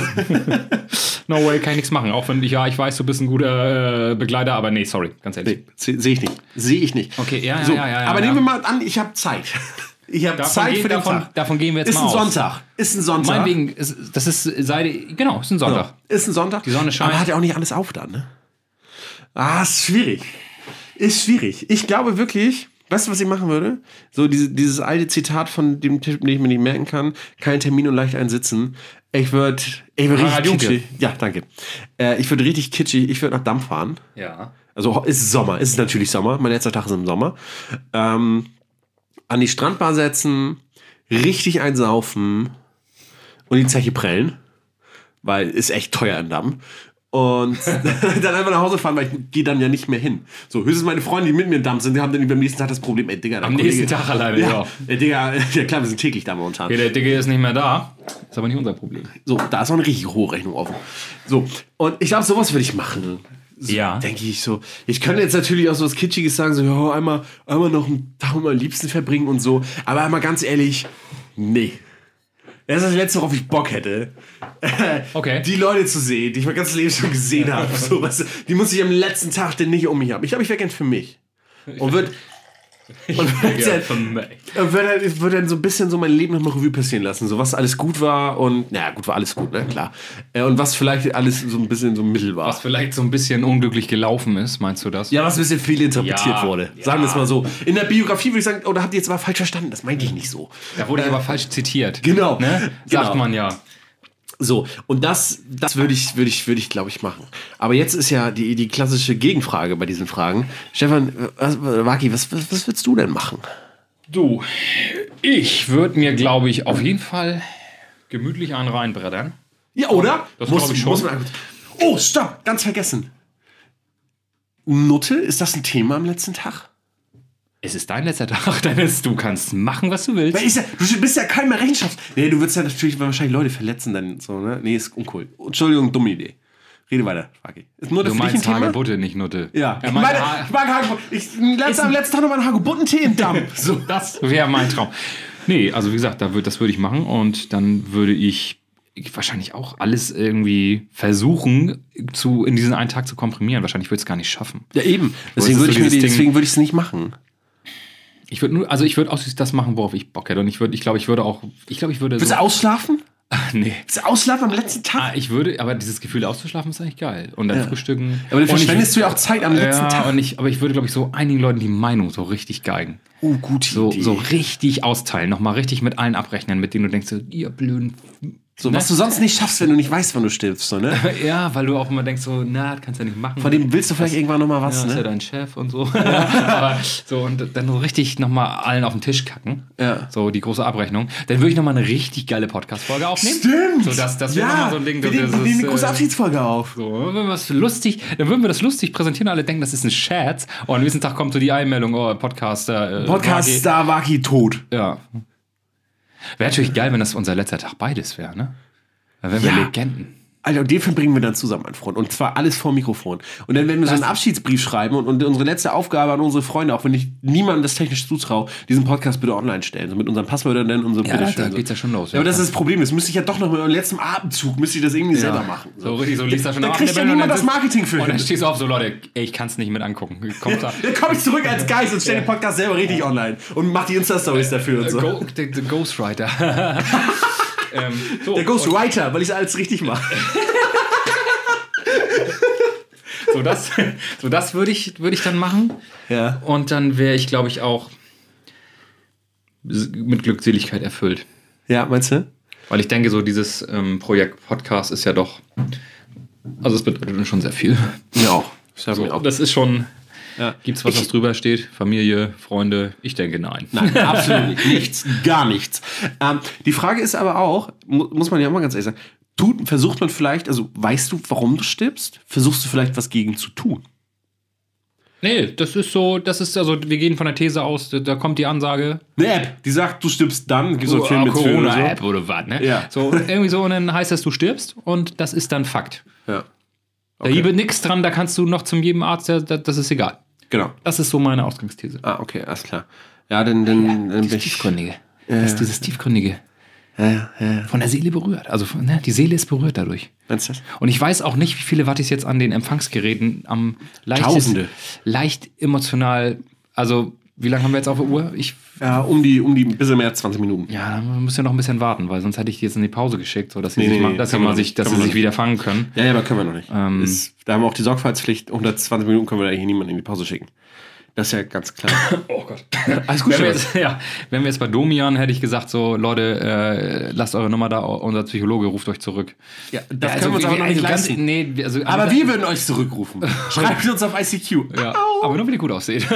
No way, kann ich nichts machen. Auch wenn ich, ja, ich weiß, du bist ein guter äh, Begleiter, aber nee, sorry, ganz ehrlich. nee, sehe seh ich nicht. Sehe ich nicht. Okay, ja, ja, so, ja, ja, ja, aber ja. nehmen wir mal an, ich habe Zeit. Ich habe Davon Zeit gehen- für den davon- Tag. davon gehen wir jetzt ist mal ein aus. Sonntag. Ist ein Sonntag. Meinetwegen, ist, das ist Seite, genau, ist ein Sonntag. Ist ein Sonntag. Die Sonne scheint. Aber hat ja auch nicht alles auf dann, ne? Ah, ist schwierig. Ist schwierig. Ich glaube wirklich, weißt du, was ich machen würde? So diese, dieses alte Zitat von dem Typ, den ich mir nicht merken kann. Kein Termin und leicht einsitzen. Ich würde ich würd richtig Harald Junke. kitschig. Ja, danke. Äh, ich würde richtig kitschig, ich würde nach Damm fahren. Ja. Also es ist Sommer, es ist natürlich Sommer. Mein letzter Tag ist im Sommer. Ähm, an die Strandbar setzen, richtig einsaufen und die Zeche prellen. Weil ist echt teuer im Damm. Und dann einfach nach Hause fahren, weil ich gehe dann ja nicht mehr hin. So, höchstens meine Freunde, die mit mir im Damm sind, die haben dann beim nächsten Tag das Problem, ey, Digga, der Am Kollege- nächsten Tag alleine, ja. ja. Ey, Digga, ja klar, wir sind täglich da momentan. Okay, der Digga ist nicht mehr da. Ist aber nicht unser Problem. So, da ist auch eine richtig hohe Rechnung offen. So, und ich glaube, sowas würde ich machen. So, Ja. denke ich so. Ich könnte jetzt natürlich auch so was Kitschiges sagen, so, ja, einmal, einmal noch einen Tag mit meinem Liebsten verbringen und so. Aber einmal ganz ehrlich, nee. Das ist das Letzte, worauf ich Bock hätte. Okay. Die Leute zu sehen, die ich mein ganzes Leben schon gesehen habe. So, weißt du, die muss ich am letzten Tag denn nicht um mich haben. Ich glaube, ich wäre gern für mich. Und würde und würd Ja, dann, für mich. und würd dann, würd dann so ein bisschen so mein Leben nochmal Revue passieren lassen. So was alles gut war und, naja, gut war alles gut, ne, klar. Äh, Und was vielleicht alles so ein bisschen so mittel war. Was vielleicht so ein bisschen unglücklich gelaufen ist, meinst du das? Ja, was ein bisschen viel interpretiert Ja, wurde. ja. Sagen wir es mal so. In der Biografie würde ich sagen, oder habt ihr jetzt aber falsch verstanden? Das meinte ich nicht so. Da wurde ich aber falsch zitiert. Genau. Ne? Sagt Genau. man ja. So, und das, das würde ich, würde ich, würde ich, glaube ich, machen. Aber jetzt ist ja die, die klassische Gegenfrage bei diesen Fragen. Stefan, was, Waki, was, was, was würdest du denn machen? Du, Ich würde mir, glaube ich, auf jeden Fall gemütlich einen reinbrettern. Ja, oder? Das muss, glaube ich schon. Muss man, oh, stopp, ganz vergessen. Nutte, ist das ein Thema am letzten Tag? Es ist dein letzter Tag, Dennis. Du kannst machen, was du willst. Weil ist ja, du bist ja kein mehr Rechenschaft. Nee, du würdest ja natürlich wahrscheinlich Leute verletzen, dann so, ne? Nee, ist uncool. Entschuldigung, dumme Idee. Rede weiter, Faki. Ist Nutte Du für dich ein meinst Thema? Hagebutte, nicht Nutte. Ja, Er ich, meinte meine, Ha- ich mag Hagebutten. Ich, letzte, am letzten Tag noch mal einen Hagebuttentee im Dampf. So. Das wäre mein Traum. Nee, also wie gesagt, da würd, das würde ich machen und dann würde ich wahrscheinlich auch alles irgendwie versuchen, zu, in diesen einen Tag zu komprimieren. Wahrscheinlich würde ich es gar nicht schaffen. Ja, eben. das Deswegen ist würde so ich, mir dieses die- Ding- deswegen würde ich es nicht machen. Ich würde nur, also ich würde ausschließlich das machen, worauf ich Bock hätte. Und ich würde, ich glaube, ich würde auch, ich glaube, ich würde Willst so, du ausschlafen? nee. Willst du ausschlafen am letzten Tag? Ah, ich würde, aber dieses Gefühl auszuschlafen ist eigentlich geil. Und dann Ja. frühstücken. Aber dann Und ich- verschwendest du ja auch Zeit am letzten ja, Tag. Und ich, aber ich würde, glaube ich, so einigen Leuten die Meinung so richtig geigen. Oh, gute So, Idee. so richtig austeilen, nochmal richtig mit allen abrechnen, mit denen du denkst, so, ihr blöden. So, was du sonst nicht schaffst, wenn du nicht weißt, wann du stirbst. So, ne? Ja, weil du auch immer denkst, so, na, das kannst du ja nicht machen. Von dem willst du vielleicht irgendwann noch mal was, ja, ist ja ne? dein Chef und so. Aber so, und dann so richtig nochmal allen auf den Tisch kacken. Ja. So, die große Abrechnung. Dann würde ich nochmal eine richtig geile Podcast-Folge aufnehmen. Stimmt! So, das, das wäre ja, nochmal so ein Ding. wir so nehmen, wir dieses, nehmen eine große äh, Abschiedsfolge auf. So, dann würden wir das lustig, dann würden wir das lustig präsentieren und alle denken, das ist ein Scherz. Und am nächsten Tag kommt so die Einmeldung, oh, Podcaster. Äh, Podcast Waki. Star Waki tot. Ja. Wäre natürlich geil, wenn das unser letzter Tag beides wäre, ne? Dann wären wir Ja. Legenden. Alter, und den verbringen wir dann zusammen, mein Freund. Und zwar alles vor Mikrofon. Und dann werden wir so einen Abschiedsbrief schreiben und, und unsere letzte Aufgabe an unsere Freunde, auch wenn ich niemandem das technisch zutraue, diesen Podcast bitte online stellen. So mit unseren Passwörtern dann und so. Ja, bitteschön, da so. geht's ja schon los. Ja, aber das ist das Problem. Das müsste ich ja doch noch mit meinem letzten Atemzug, müsste ich das irgendwie selber machen. So richtig, so liest da schon Da auf, kriegt ja und niemand dann das sitzt- Marketing für Und dann hin. stehst du auf so, Leute, ey, ich kann's nicht mit angucken. Kommt da. Dann komme ich zurück als Geist und stelle den Podcast selber richtig online und mach die Insta-Stories dafür und so. Go, the, the Ghostwriter. ähm, so, Der Ghostwriter, weil ich alles richtig mache. So das, so das würde ich, würd ich dann machen. Ja. Und dann wäre ich, glaube ich, auch mit Glückseligkeit erfüllt. Ja, meinst du? Weil ich denke, so dieses ähm, Projekt Podcast ist ja doch, also es bedeutet mir schon sehr viel. Mir auch. Ich hab So, mir auch. das ist schon, Ja. gibt's was, was drüber steht? Familie, Freunde? Ich denke, nein. Nein, absolut nicht. Nichts, gar nichts. Ähm, die Frage ist aber auch, mu muss man ja auch mal ganz ehrlich sagen, tut, versucht man vielleicht, also weißt du, warum du stirbst? Versuchst du vielleicht was gegen zu tun? Nee, das ist so, das ist also, wir gehen von der These aus, da, da kommt die Ansage, Eine App, die sagt, du stirbst dann, gibst so oh, einen Film mit Film oder so. Corona-App oder was, ne? Ja. So, irgendwie so, und dann heißt das, du stirbst und das ist dann Fakt. Ja, Da gibt nichts dran, da kannst du noch zum jedem Arzt, der, der, das ist egal. genau. Das ist so meine Ausgangsthese. Ah, okay, alles klar. Ja, dann, dann, dann bin Dieses ich... Tiefgründige. Das ist dieses Tiefgründige. Ja, ja, ja. Von der Seele berührt. Also von, ne, die Seele ist berührt dadurch. Meinst du das? Und ich weiß auch nicht, wie viele Wattis jetzt an den Empfangsgeräten am leichtesten, Tausende. leicht emotional, also wie lange haben wir jetzt auf der Uhr? Ich, Ja, um die, um die, ein bisschen mehr als zwanzig Minuten. ja, man muss ja noch ein bisschen warten, weil sonst hätte ich die jetzt in die Pause geschickt, so dass sie Nee, sich nee, mal, nee, dass sie kann man mal noch sich, nicht, dass kann sie man sich noch wieder fangen können. Ja, ja, aber können wir noch nicht. Ähm. Ist, da haben wir auch die Sorgfaltspflicht, unter zwanzig Minuten können wir da hier niemanden in die Pause schicken. Das ist ja ganz klar. Oh Gott. Alles gut, Wenn wir, Stefan. jetzt, ja, wenn wir jetzt bei Domian, hätte ich gesagt, so, Leute, äh, lasst eure Nummer da, unser Psychologe ruft euch zurück. Ja, das Ja, können wir uns aber noch nicht ganz, leisten. nee, also, Aber wir würden euch zurückrufen. Schreibt uns auf I C Q. Ja, aber nur, wenn ihr gut aussieht.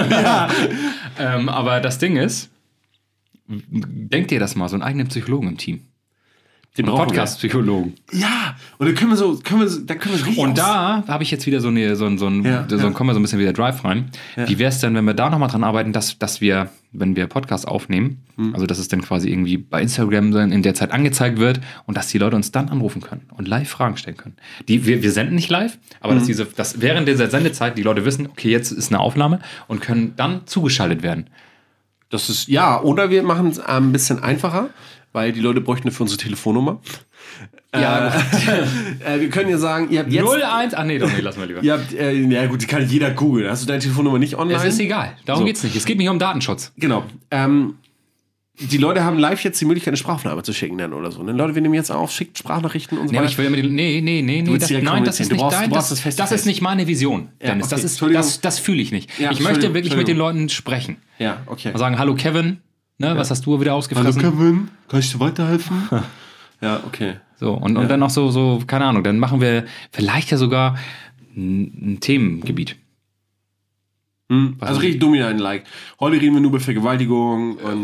ähm, aber das Ding ist, denkt ihr das mal, so einen eigenen Psychologen im Team. Den Einen brauchen wir. Podcast-Psychologen. Ja, und dann können wir so, können wir, so- dann können wir so richtig Und aus- da habe ich jetzt wieder so eine, so ein, so ein, Ja, so ja. ein, kommen wir so ein bisschen wieder Drive rein. Wie wäre es denn, wenn wir da nochmal dran arbeiten, dass, dass wir, wenn wir Podcasts aufnehmen, Hm. also dass es dann quasi irgendwie bei Instagram dann in der Zeit angezeigt wird und dass die Leute uns dann anrufen können und live Fragen stellen können. Die, wir, wir senden nicht live, aber Hm. dass, diese, dass während dieser Sendezeit die Leute wissen, okay, jetzt ist eine Aufnahme und können dann zugeschaltet werden. Das ist, ja, oder wir machen es ein bisschen einfacher, weil die Leute bräuchten für unsere Telefonnummer. Ja, Äh, äh, wir können ja sagen, ihr habt jetzt... null eins, ach nee, doch nee, lass mal lieber. Ihr habt, äh, ja gut, die kann jeder googeln. Hast du deine Telefonnummer nicht online? Es ist egal, darum So. geht's nicht. Es geht nicht um Datenschutz. Genau. Ähm, die Leute haben live jetzt die Möglichkeit, eine Sprachaufnahme zu schicken dann oder so. Ne? Leute, wir nehmen jetzt auf, schickt Sprachnachrichten und so Nee, aber weiter. ich will ja mit den, nee, nee, nee, nee, willst das, direkt nein, das ist kommunizieren. nicht Du brauchst- dein, du brauchst das, das face to das face. ist nicht meine Vision, Dennis. okay, das ist, Entschuldigung. das, das fühle ich nicht. Ja, ich möchte Entschuldigung, wirklich mit den Entschuldigung. Leuten sprechen. Ja, okay. Mal sagen, hallo Kevin, ne, was hast du wieder ausgefressen? Kevin, kann ich dir weiterhelfen? Ja, okay. So, und, und dann noch so, so, keine Ahnung, dann machen wir vielleicht ja sogar ein, ein Themengebiet. Hm, also richtig dominant-like. Heute reden wir nur über Vergewaltigung und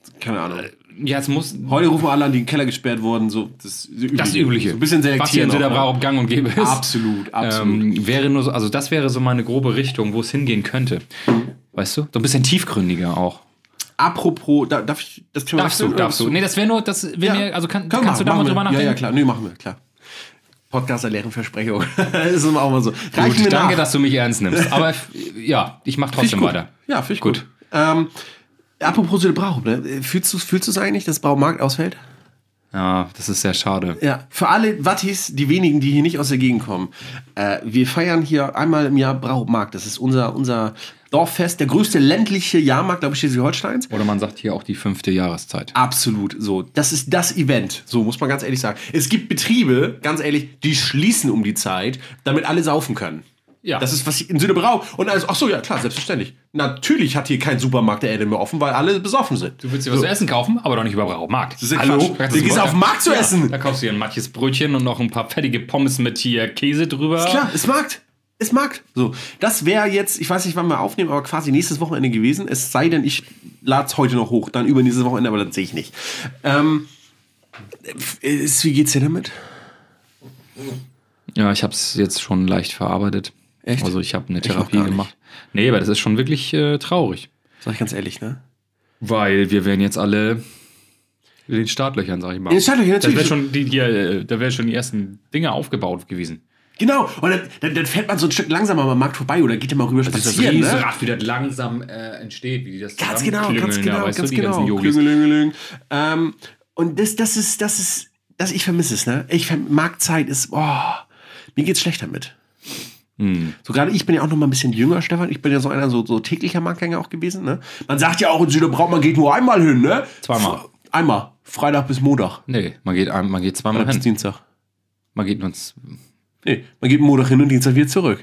keine Ahnung. Ja, es muss. Heute rufen alle an, die in den Keller gesperrt wurden. So, das, Übliche. Das Übliche. So ein bisschen selektieren. Was hier in Söderbrauch gang und gäbe ist. Absolut, absolut. Ähm, wäre nur so, also das wäre so meine grobe Richtung, wo es hingehen könnte. Weißt du? So ein bisschen tiefgründiger auch. Apropos, da, darf ich das Thema Darfst du, darfst du. Nee, das wäre nur, das wäre Ja. mir, also kann, Können kannst wir du da machen, mal drüber machen wir. nachdenken? Ja, ja, klar. Nee, machen wir, klar. Podcaster leeren Versprechungen. Das ist immer auch mal so. Reichen Gut, wir danke, nach. dass du mich ernst nimmst. Aber f- ja, ich mach trotzdem gut. weiter. Ja, finde ich Gut. gut. Ähm, apropos Söderbrauch, ne? Fühlst du fühlst es eigentlich, dass Braumarkt ausfällt? Ja, das ist sehr schade. Ja, für alle Wattis, die wenigen, die hier nicht aus der Gegend kommen, äh, wir feiern hier einmal im Jahr Braumarkt. Das ist unser, unser Dorffest, der größte ländliche Jahrmarkt, glaube ich, Schleswig-Holsteins. Oder man sagt hier auch die fünfte Jahreszeit. Absolut, so. Das ist das Event, so muss man ganz ehrlich sagen. Es gibt Betriebe, ganz ehrlich, die schließen um die Zeit, damit alle saufen können. Ja. Das ist was in Söderbrau. Und also, ach so, ja, klar, selbstverständlich. Natürlich hat hier kein Supermarkt der Erde mehr offen, weil alle besoffen sind. Du willst dir was zu essen kaufen, aber doch nicht über Braumarkt. Das ist ja Hallo? Quatsch. Das Du gehst ist- auf den Markt zu ja, essen. Da kaufst du dir ein matches Brötchen und noch ein paar fettige Pommes mit hier Käse drüber. Klar, ist Markt. Ist Markt. So, das wäre jetzt, ich weiß nicht, wann wir aufnehmen, aber quasi nächstes Wochenende gewesen. Es sei denn, ich lade es heute noch hoch, dann übernächstes Wochenende, aber das sehe ich nicht. Ähm, ist, wie geht's dir damit? Ja, ich habe es jetzt schon leicht verarbeitet. Echt? Also ich habe eine Ich noch Therapie gar nicht. gemacht. Nee, aber das ist schon wirklich äh, traurig. Sag ich ganz ehrlich, ne? Weil wir werden jetzt alle in den Startlöchern, sag ich mal. In den Startlöchern, Da wäre natürlich. schon, die, hier, äh, da wär schon die ersten Dinge aufgebaut gewesen. Genau. Und dann, dann, dann fährt man so ein Stück langsamer am Markt vorbei oder geht immer rüber Das spazieren, ne? Riesenrad, wie das langsam äh, entsteht, wie das Ganz genau, ganz zusammenklüngeln, genau, da, weißt ganz du, die genau. ganzen Yogis. Klüngelingeling. Ähm, und das, das ist, das ist, das, ich vermisse es, ne? Ich verm- Marktzeit ist, boah, mir geht's schlecht damit. Hm. So gerade ich bin ja auch noch mal ein bisschen jünger, Stefan. Ich bin ja so einer so, so täglicher Marktgänger auch gewesen, ne? Man sagt ja auch in Süderbrauch, man geht nur einmal hin, ne? Zweimal. F- Einmal. Freitag bis Montag. Nee, man geht, ein- man geht zweimal Freitag bis hin. Dienstag. Man geht uns. Nee, man geht Montag hin und Dienstag wieder zurück.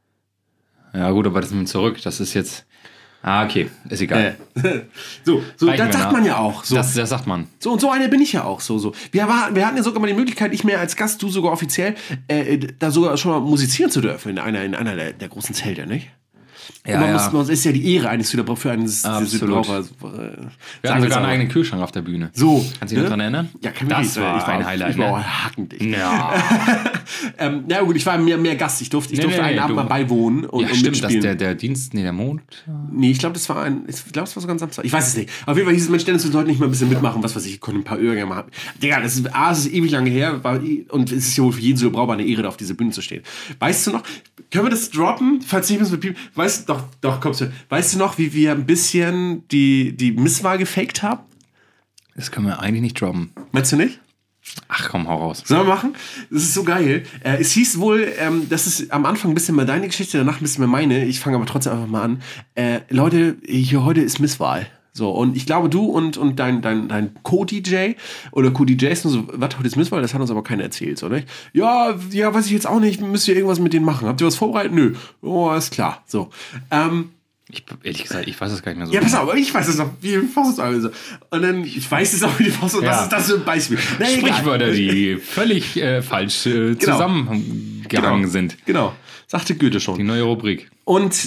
Ja, gut, aber das ist mit zurück. Das ist jetzt. Ah, okay, ist egal. Äh. so, so Reichen das wir sagt nach. man ja auch. So. Das, das sagt man. So, und so einer bin ich ja auch so. so. Wir, war, wir hatten ja sogar mal die Möglichkeit, ich mehr als Gast, du sogar offiziell, äh, da sogar schon mal musizieren zu dürfen in einer, in einer der, der großen Zelte, nicht? Ja, und man ja. muss, man ist ja die Ehre eines Süderbrauch für einen Absolut. Süderbraucher. Äh, Wir sagen hatten wir sogar einen es eigenen Kühlschrank auf der Bühne. So. Kannst du dich noch dran erinnern? Ja, kann Das mich nicht. war ich war ein auch- Highlight, Ich war ne? auch hackendicht. Ja. ähm, ja gut, ich war mehr, mehr Gast. Ich durfte, ich Nee, durfte nee, einen nee, Abend du- mal beiwohnen und, Ja, und stimmt, dass mitspielen. der, der Dienst, nee, der Mond. Nee, ich glaube, das war ein, ich glaube, das war sogar ein Samstag. Ich weiß es nicht. Auf jeden Fall hieß es, Mensch, Dennis, du solltest nicht mal ein bisschen mitmachen, was weiß ich, ich konnte ein paar Öhrgänge machen. Digga, das ist, A, es ist ewig lange her, war, und es ist ja wohl für jeden so brauchbar eine Ehre, da auf diese Bühne zu stehen. Weißt du noch, können wir das droppen? Falls nicht, müssen wir piepen. Weißt du, doch, doch, kommst du. Weißt du noch, wie wir ein bisschen die, die Misswahl gefaked haben? Das können wir eigentlich nicht droppen. Meinst du nicht? Ach komm, hau raus. Sollen wir machen? Das ist so geil. Äh, es hieß wohl, ähm, das ist am Anfang ein bisschen mehr deine Geschichte, danach ein bisschen mehr meine. Ich fange aber trotzdem einfach mal an. Äh, Leute, hier heute ist Misswahl. So, und ich glaube, du und, und dein, dein, dein Co-D J oder Co-D Js, so, was, heute ist Misswahl, das hat uns aber keiner erzählt, so, nicht? Ja, ja, weiß ich jetzt auch nicht, müsst ihr irgendwas mit denen machen? Habt ihr was vorbereitet? Nö. Oh, ist klar. So. Ähm, Ich, ehrlich gesagt, ich weiß es gar nicht mehr so. ja, pass auf, ich weiß es noch, wie die Faust also. Und dann, ich weiß es auch, wie die Faust und Ja. was ist das für ein Beispiel? Na, egal. Sprichwörter, die völlig äh, falsch äh, Genau. zusammengehangen genau. sind. Genau. Sagte Goethe schon. Die neue Rubrik. Und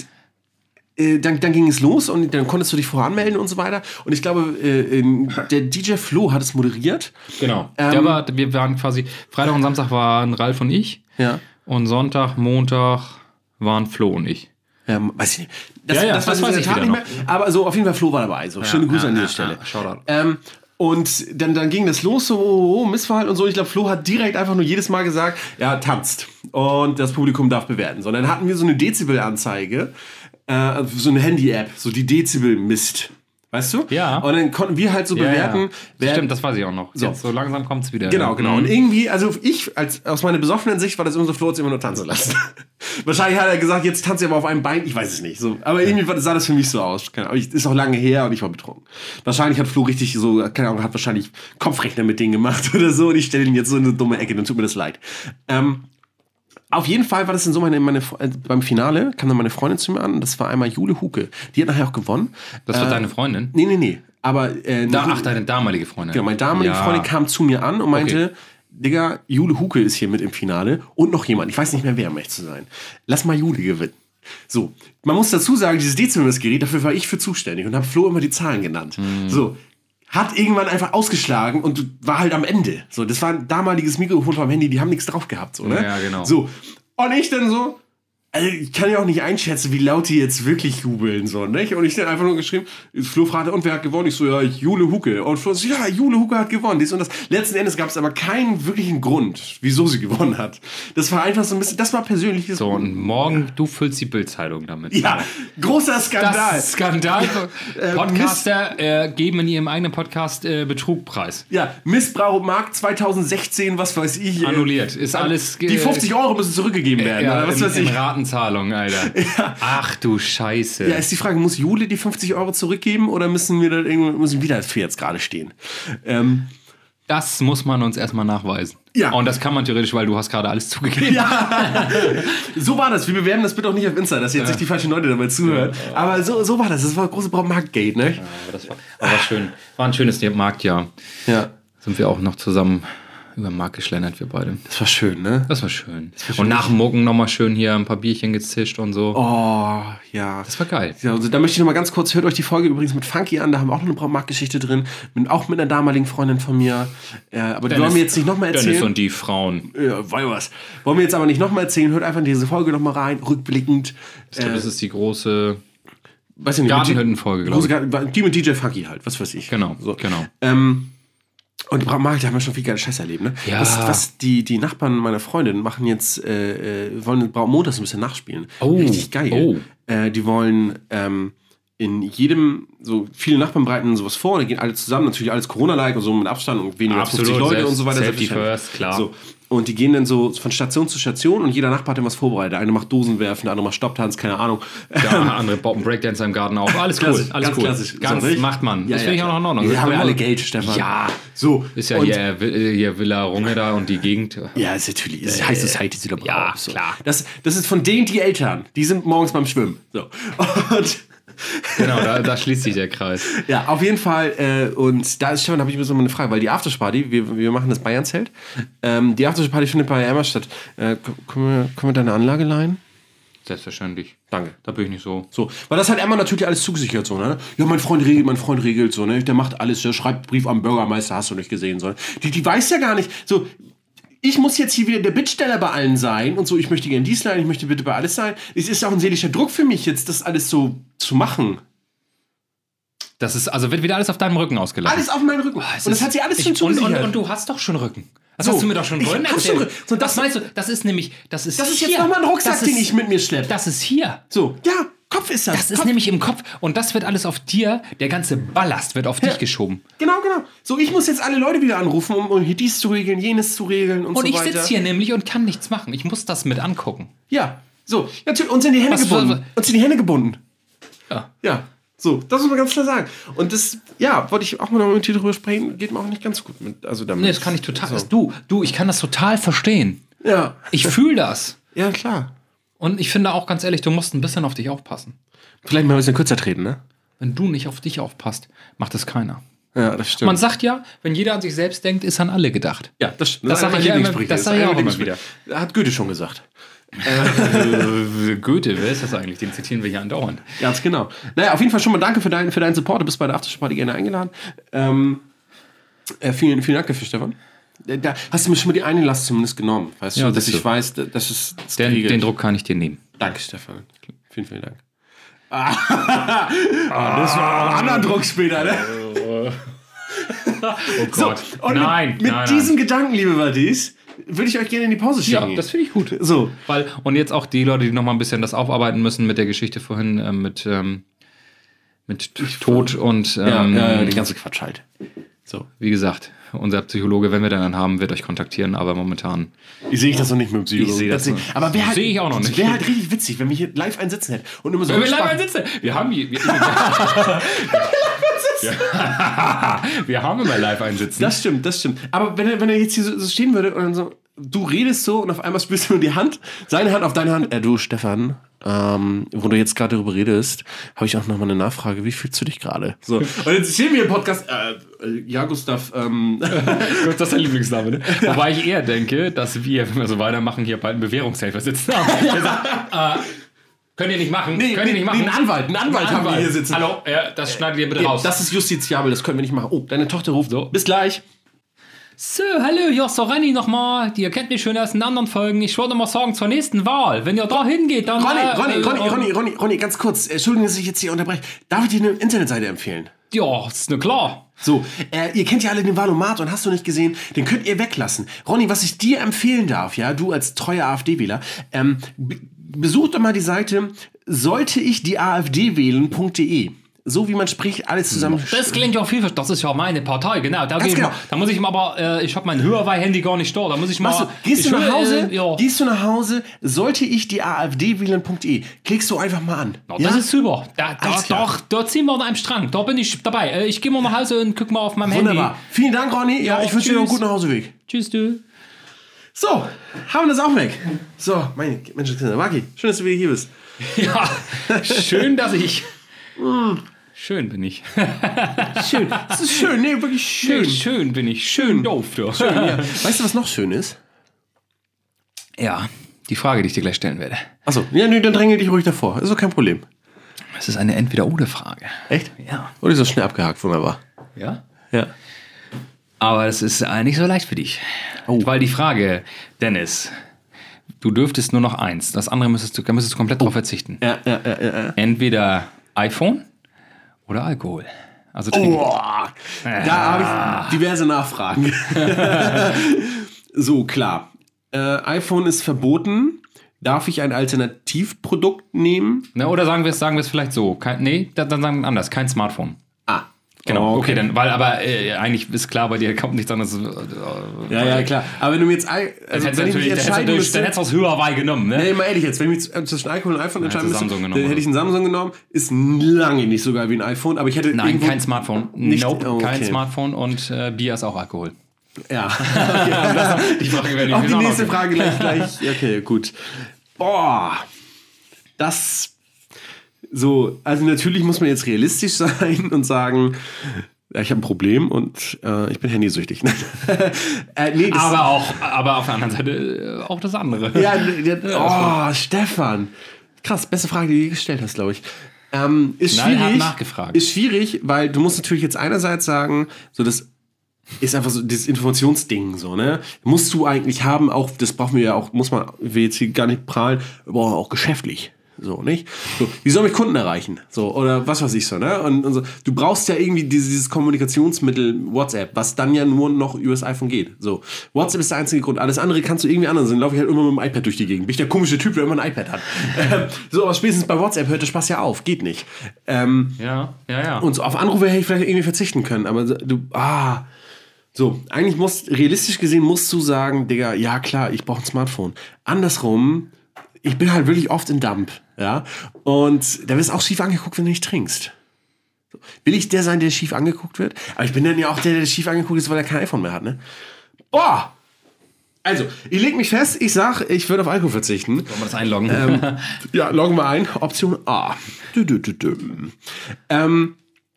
äh, dann, dann ging es los und dann konntest du dich voranmelden und so weiter. Und ich glaube, äh, in- der D J Flo hat es moderiert. Genau. Ähm, Der war, wir waren quasi, Freitag und Samstag waren Ralf und ich. Ja. Und Sonntag, Montag waren Flo und ich. Ja, weiß ich nicht. Das, Ja, ja, das, das weiß weiß ich in ich der Tat wieder nicht mehr. Aber so auf jeden Fall Flo war dabei. So. Schöne Grüße ja, an dieser ja, Stelle. ja, Shoutout. Ähm, und dann, dann ging das los, so oh, oh, Missverhalten und so. Ich glaube, Flo hat direkt einfach nur jedes Mal gesagt, ja, tanzt. Und das Publikum darf bewerten. So, dann hatten wir so eine Dezibel-Anzeige, äh, so eine Handy-App, so die Dezibel misst. Weißt du? Ja. Und dann konnten wir halt so Ja, bewerten, ja. wer, Stimmt, das weiß ich auch noch. So. Jetzt so langsam kommt es wieder. Genau, genau. Mhm. Und irgendwie, also ich, als aus meiner besoffenen Sicht, war das immer so, Flo hat immer nur tanzen lassen. Wahrscheinlich hat er gesagt, jetzt tanzt er aber auf einem Bein, ich weiß es nicht. So, aber irgendwie war- sah das für mich so aus. Keine Ahnung, ich- ist auch lange her und ich war betrunken. Wahrscheinlich hat Flo richtig so, keine Ahnung, hat wahrscheinlich Kopfrechner mit denen gemacht oder so und ich stelle ihn jetzt so in eine dumme Ecke, dann tut mir das leid. Ähm, auf jeden Fall war das dann so, meine, meine, äh, beim Finale kam dann meine Freundin zu mir an, das war einmal Jule Huke. Die hat nachher auch gewonnen. Das war Äh, deine Freundin? Nee, nee, nee. Aber, äh, Da, ach, deine damalige Freundin. Genau, meine damalige Ja. Freundin kam zu mir an und meinte, Okay. Digga, Jule Huke ist hier mit im Finale und noch jemand, ich weiß nicht mehr wer, um echt zu sein. Lass mal Jule gewinnen. So, man muss dazu sagen, dieses Dezibel-Gerät, dafür war ich für zuständig und habe Flo immer die Zahlen genannt. Mhm. So, hat irgendwann einfach ausgeschlagen und war halt am Ende. So, das war ein damaliges Mikrofon vom Handy, die haben nichts drauf gehabt. So, ne? Ja, genau. So. Und ich dann so, also ich kann ja auch nicht einschätzen, wie laut die jetzt wirklich jubeln, so, nicht? Und ich dann einfach nur geschrieben, Flo fragte, und wer hat gewonnen? Ich so, ja, Jule Hucke. Und Flo so, ja, Jule Hucke hat gewonnen. Dies und das. Letzten Endes gab es aber keinen wirklichen Grund, wieso sie gewonnen hat. Das war einfach so ein bisschen, das war persönliches. So, und morgen, du füllst die Bildzeitung damit. Ja, großer Skandal. Das Skandal. Podcaster äh, geben in ihrem eigenen Podcast äh, Betrug preis. Ja, Missbrauch Markt zwanzig sechzehn, was weiß ich. Annulliert. Ist alles. Die fünfzig Euro müssen zurückgegeben werden, ja, oder was in, weiß ich. in Ratenzahlung, Alter. Ja. Ach du Scheiße. Ja, ist die Frage, muss Jule die fünfzig Euro zurückgeben oder müssen wir da irgendwo, müssen wieder für jetzt gerade stehen? Ähm, Das muss man uns erstmal nachweisen. Ja. Und das kann man theoretisch, weil du hast gerade alles zugegeben. Ja, so war das. Wir bewerben das bitte auch nicht auf Insta, dass jetzt ja. nicht die falschen Leute dabei zuhören. Ja. Aber so, so war das. Das war ein großes Marktgate, ne? Ja, aber das war, aber war schön. War ein schönes Marktjahr. Ja. Sind wir auch noch zusammen über den Markt geschlendert, wir beide. Das war schön, ne? Das war schön. Das war schön. Und nach dem Mucken nochmal schön hier ein paar Bierchen gezischt und so. Oh, ja. Das war geil. Ja, also da möchte ich noch mal ganz kurz, hört euch die Folge übrigens mit Funky an, da haben wir auch noch eine Braumarktgeschichte drin, mit, auch mit einer damaligen Freundin von mir. Äh, aber die wollen wir jetzt nicht nochmal erzählen. Dennis und die Frauen. Ja, weil was. Wollen wir jetzt aber nicht nochmal erzählen, hört einfach in diese Folge nochmal rein, rückblickend. Ich glaube, äh, das ist die große weiß ich nicht, Gartenhüttenfolge, glaube ich. Die mit D J Funky halt, was weiß ich. Genau, so. genau. Ähm, Und Braumarkt, da haben wir schon viel geile Scheiße erlebt, ne? Ja. Was, was die, die Nachbarn meiner Freundin machen jetzt, äh, wollen Montags ein bisschen nachspielen. Oh. Richtig geil. Oh. Äh, die wollen ähm, in jedem, so viele Nachbarn bereiten sowas vor, da gehen alle zusammen, natürlich alles Corona-like und so mit Abstand und weniger als fünfzig Leute selbst, und so weiter. Safety first, klar. So. Und die gehen dann so von Station zu Station und jeder Nachbar hat dann was vorbereitet. Der eine macht Dosenwerfen, der andere macht Stopptanz, keine Ahnung. Der andere baut einen Breakdancer im Garten auf. Alles cool, Klassisch, alles ganz cool. klassisch. Ganz So, macht man. Ja, Das ja, finde ich auch noch in Ordnung. Wir haben ja alle Geld, Stefan. Ja. So. Ist ja und hier, hier Villa Runge da und die Gegend. Ja, ist natürlich. Ist äh, High Society, sie ja, so. klar. Das, das ist von denen die Eltern. Die sind morgens beim Schwimmen. So. Und genau, da, da schließt sich der Kreis. Ja, auf jeden Fall. Äh, und da ist Stefan, habe ich mir so eine Frage, weil die Aftersparty, wir, wir machen das Bayern-Zelt. Ähm, die Aftersparty findet bei Emma statt. Äh, können, wir, können wir deine Anlage leihen? Selbstverständlich. Danke. Da bin ich nicht so. So, weil das hat Emma natürlich alles zugesichert, so, ne? Ja, mein Freund regelt, mein Freund regelt, so, ne? Der macht alles, der schreibt Brief am Bürgermeister, hast du nicht gesehen, so. Die, die weiß ja gar nicht, so. Ich muss jetzt hier wieder der Bittsteller bei allen sein und so, ich möchte gerne dies leihen, ich möchte bitte bei alles sein. Es ist auch ein seelischer Druck für mich, jetzt das alles so zu machen. Das ist, also wird wieder alles auf deinem Rücken ausgelassen. Alles auf meinem Rücken. Oh, und das hat sie alles schon zugesichert. Und, und, und du hast doch schon Rücken. Das so, hast du mir doch schon vorhin erzählt. So, das meinst du, das ist nämlich, das ist Das ist hier. jetzt nochmal ein Rucksack, das ist, den ich mit mir schleppe. Das ist hier. So, ja, Kopf ist das. Das Kopf. ist nämlich im Kopf und das wird alles auf dir, der ganze Ballast wird auf ja. dich geschoben. Genau, genau. So, ich muss jetzt alle Leute wieder anrufen, um, um hier dies zu regeln, jenes zu regeln und, und so weiter. Und ich sitze hier nämlich und kann nichts machen. Ich muss das mit angucken. Ja, so, natürlich, uns sind die Hände Was, gebunden. was, was? Uns sind die Hände gebunden. Ja. Ja. So, das muss man ganz klar sagen. Und das, ja, wollte ich auch mal noch mit dir drüber sprechen, geht mir auch nicht ganz gut mit. Also damit. Nee, das kann ich total. So. Das, du, du, ich kann das total verstehen. Ja. Ich fühle das. Ja, klar. Und ich finde auch ganz ehrlich, du musst ein bisschen auf dich aufpassen. Vielleicht mal ein bisschen kürzer treten, ne? Wenn du nicht auf dich aufpasst, macht das keiner. Ja, das stimmt. Man sagt ja, wenn jeder an sich selbst denkt, ist an alle gedacht. Ja, das stimmt. Das, das sage ich ja immer, das sag ich auch immer wieder. Hat Goethe schon gesagt. äh, Goethe, wer ist das eigentlich? Den zitieren wir hier andauernd. Ganz genau. Naja, auf jeden Fall schon mal danke für, dein, für deinen Support. Du bist bei der Aftersparty gerne eingeladen. Ähm, äh, vielen, vielen Dank dafür, Stefan. Da hast du mir schon mal die eine Last zumindest genommen. Weißt ja, du, dass ich so. weiß, dass es das den, den Druck kann ich dir nehmen. Danke, Stefan. Vielen, vielen Dank. Ah, das war auch ein anderer Druck später, ne? Oh Gott. So, und nein, mit, mit nein, diesem nein. Gedanken, liebe Buddies, würde ich euch gerne in die Pause schicken. Ja, das finde ich gut. So. Weil, und jetzt auch die Leute, die noch mal ein bisschen das aufarbeiten müssen mit der Geschichte vorhin, äh, mit, ähm, mit Tod und ähm, ja, ja, ja, die ganze Quatsch halt. So, wie gesagt, unser Psychologe, wenn wir dann einen haben, wird euch kontaktieren, aber momentan. Ich sehe ich das noch nicht mit dem Psychologen. Ich sehe das noch. Aber wäre halt, sehe ich auch noch nicht. Wäre halt richtig witzig, wenn wir hier live einen sitzen hätten. Und immer so wenn wir live einen sitzen. Wir haben hier. Wir, ja. Wir haben immer live einen sitzen. Das stimmt, das stimmt. Aber wenn er, wenn er jetzt hier so, so stehen würde und dann so, du redest so und auf einmal spürst du nur die Hand, seine Hand auf deine Hand. Äh, du, Stefan, ähm, wo du jetzt gerade darüber redest, habe ich auch noch mal eine Nachfrage. Wie fühlst du dich gerade? So. Und jetzt stehen wir im Podcast. Äh, ja, Gustav. Ähm. Das ist dein Lieblingsname, ne? Ja. Wobei ich eher denke, dass wir, wenn wir so weitermachen, hier bald einen Bewährungshelfer sitzen haben. Der sagt, äh, Könnt ihr nicht machen. Nee, Könnt ihr nee, nicht machen. nee, einen Anwalt, einen Anwalt haben wir hier sitzen. Hallo, ja, das schneidet ihr bitte Ja, raus. das ist justiziabel, das können wir nicht machen. Oh, deine Tochter ruft. So. Bis gleich. So, hallo, hier ist der Renny nochmal. Ihr kennt mich schon aus den anderen Folgen. Ich wollte mal sagen, zur nächsten Wahl, wenn ihr da hingeht, dann... Ronny, äh, Ronny, äh, Ronny, äh, Ronny, Ronny, Ronny, ganz kurz. Entschuldigung, dass ich jetzt hier unterbreche. Darf ich dir eine Internetseite empfehlen? Ja, ist nur klar. So, äh, ihr kennt ja alle den Valomat und hast du nicht gesehen, den könnt ihr weglassen. Ronny, was ich dir empfehlen darf, ja, du als treuer AfD-Wähler, ähm, be- besuch doch mal die Seite sollte ich die AfD wählen.de. So wie man spricht, alles zusammen. Das klingt ja viel, das ist ja meine Partei, genau. Da, geh ich genau. mal, da muss ich mal aber, äh, ich habe mein Huawei-Handy gar nicht da, da muss ich mal... Machst du, gehst ich du nach will, Hause, Äh, ja. gehst du nach Hause, sollte ich die AfD wählen.de. Klickst du einfach mal an. Ja, das ist super. Da, da, Alles klar. doch, da ziehen wir an einem Strang. Da bin ich dabei. Äh, Ich gehe mal nach Hause und guck mal auf meinem Wunderbar. Handy. Vielen Dank, Ronny. Ja, Ja, ich wünsche dir noch einen tschüss. guten Nachhauseweg. Tschüss, du. So, haben wir das auch weg. So, meine Menschenskinder. Maki, schön, dass du wieder hier bist. Ja, schön, dass ich... Schön bin ich. Schön. Das ist schön, nee, wirklich schön. Schön, schön bin ich. Schön doof, du. Ja. Weißt du, was noch schön ist? Ja, die Frage, die ich dir gleich stellen werde. Achso, ja, nee, dann drängel dich ruhig davor. Ist doch kein Problem. Es ist eine Entweder-Oder-Frage. Echt? Ja. Oder ist das schnell abgehakt? Wunderbar. Ja? Ja. Aber es ist äh, nicht so leicht für dich. Oh. Weil die Frage, Dennis, du dürftest nur noch eins. Das andere müsstest du, da müsstest du komplett drauf verzichten. Ja, ja, ja, ja. ja. Entweder iPhone oder Alkohol. Also trinken. Oh, da habe ich diverse Nachfragen. So, klar. Äh, iPhone ist verboten. Darf ich ein Alternativprodukt nehmen? Na, oder sagen wir es sagen wir es vielleicht so. Kein, nee, dann dann sagen wir anders. Kein Smartphone. Ah. Genau, Oh, okay, dann, weil aber äh, eigentlich ist klar, bei dir kommt nichts anderes. Äh, Ja, ja, klar. Aber wenn du mir jetzt, also, Also wenn ich mich natürlich, dann entscheiden hättest du müsste, das Huawei genommen, ne? nee, mal ehrlich jetzt, wenn ich mich zwischen Alkohol und iPhone entscheiden hättest du müsste, Samsung dann genommen, hätte ich ein Samsung genommen. Ist lange nicht so geil wie ein iPhone, aber ich hätte Nein, irgendwo, kein Smartphone. Nicht- Nope, oh, kein okay. Smartphone und äh, Bier ist auch Alkohol. Ja. Die Frage wäre Auch nicht die genau nächste noch- Frage gleich, gleich. Okay, gut. Boah. Das. So, also natürlich muss man jetzt realistisch sein und sagen, ja, ich habe ein Problem und äh, ich bin handysüchtig. äh, nee, das, Aber auch, aber auf der anderen Seite äh, auch das andere. Ja, ja, oh, Stefan. Krass, beste Frage, die du je gestellt hast, glaube ich. Ähm, ist Knallhart schwierig. nachgefragt. Ist schwierig, weil du musst natürlich jetzt einerseits sagen, so das ist einfach so dieses Informationsding, so, ne? Musst du eigentlich haben, auch, das brauchen wir ja auch, muss man, will jetzt hier gar nicht prahlen, aber auch geschäftlich. So, nicht? So, wie soll ich Kunden erreichen? So, oder was weiß ich so, ne? Und, und so. Du brauchst ja irgendwie dieses, dieses Kommunikationsmittel WhatsApp, was dann ja nur noch über das iPhone geht. So, WhatsApp ist der einzige Grund. Alles andere kannst du irgendwie anders. Dann laufe ich halt immer mit dem iPad durch die Gegend. Bin ich der komische Typ, der immer ein iPad hat. ähm, so, aber spätestens bei WhatsApp hört der Spaß ja auf. Geht nicht. Ähm, Ja, ja, ja. und so auf Anrufe hätte ich vielleicht irgendwie verzichten können, aber du, ah. So, eigentlich musst, realistisch gesehen musst du sagen, Digga, ja klar, ich brauche ein Smartphone. Andersrum, ich bin halt wirklich oft in Dump, ja. Und da wirst du auch schief angeguckt, wenn du nicht trinkst. So. Will ich der sein, der schief angeguckt wird? Aber ich bin dann ja auch der, der schief angeguckt ist, weil er kein iPhone mehr hat, ne? Boah! Also, ich leg mich fest, ich sag, ich würde auf Alkohol verzichten. Wollen wir das einloggen? Ähm, ja, loggen wir ein. Option A. Dü, dü, dü, dü. Ähm,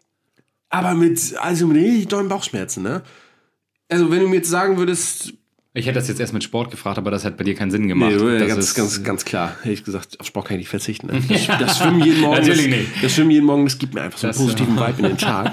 aber mit, also mit richtig dollen Bauchschmerzen, ne? Also, wenn du mir jetzt sagen würdest, Ich hätte das jetzt erst mit Sport gefragt, aber das hat bei dir keinen Sinn gemacht. nee, das ganz, ist, ganz, ganz klar, hätte ich gesagt, auf Sport kann ich nicht verzichten. Ne? Das, das Schwimmen jeden Morgen, Natürlich das, nicht. das Schwimmen jeden Morgen, das gibt mir einfach so einen Das, positiven Vibe in den Tag.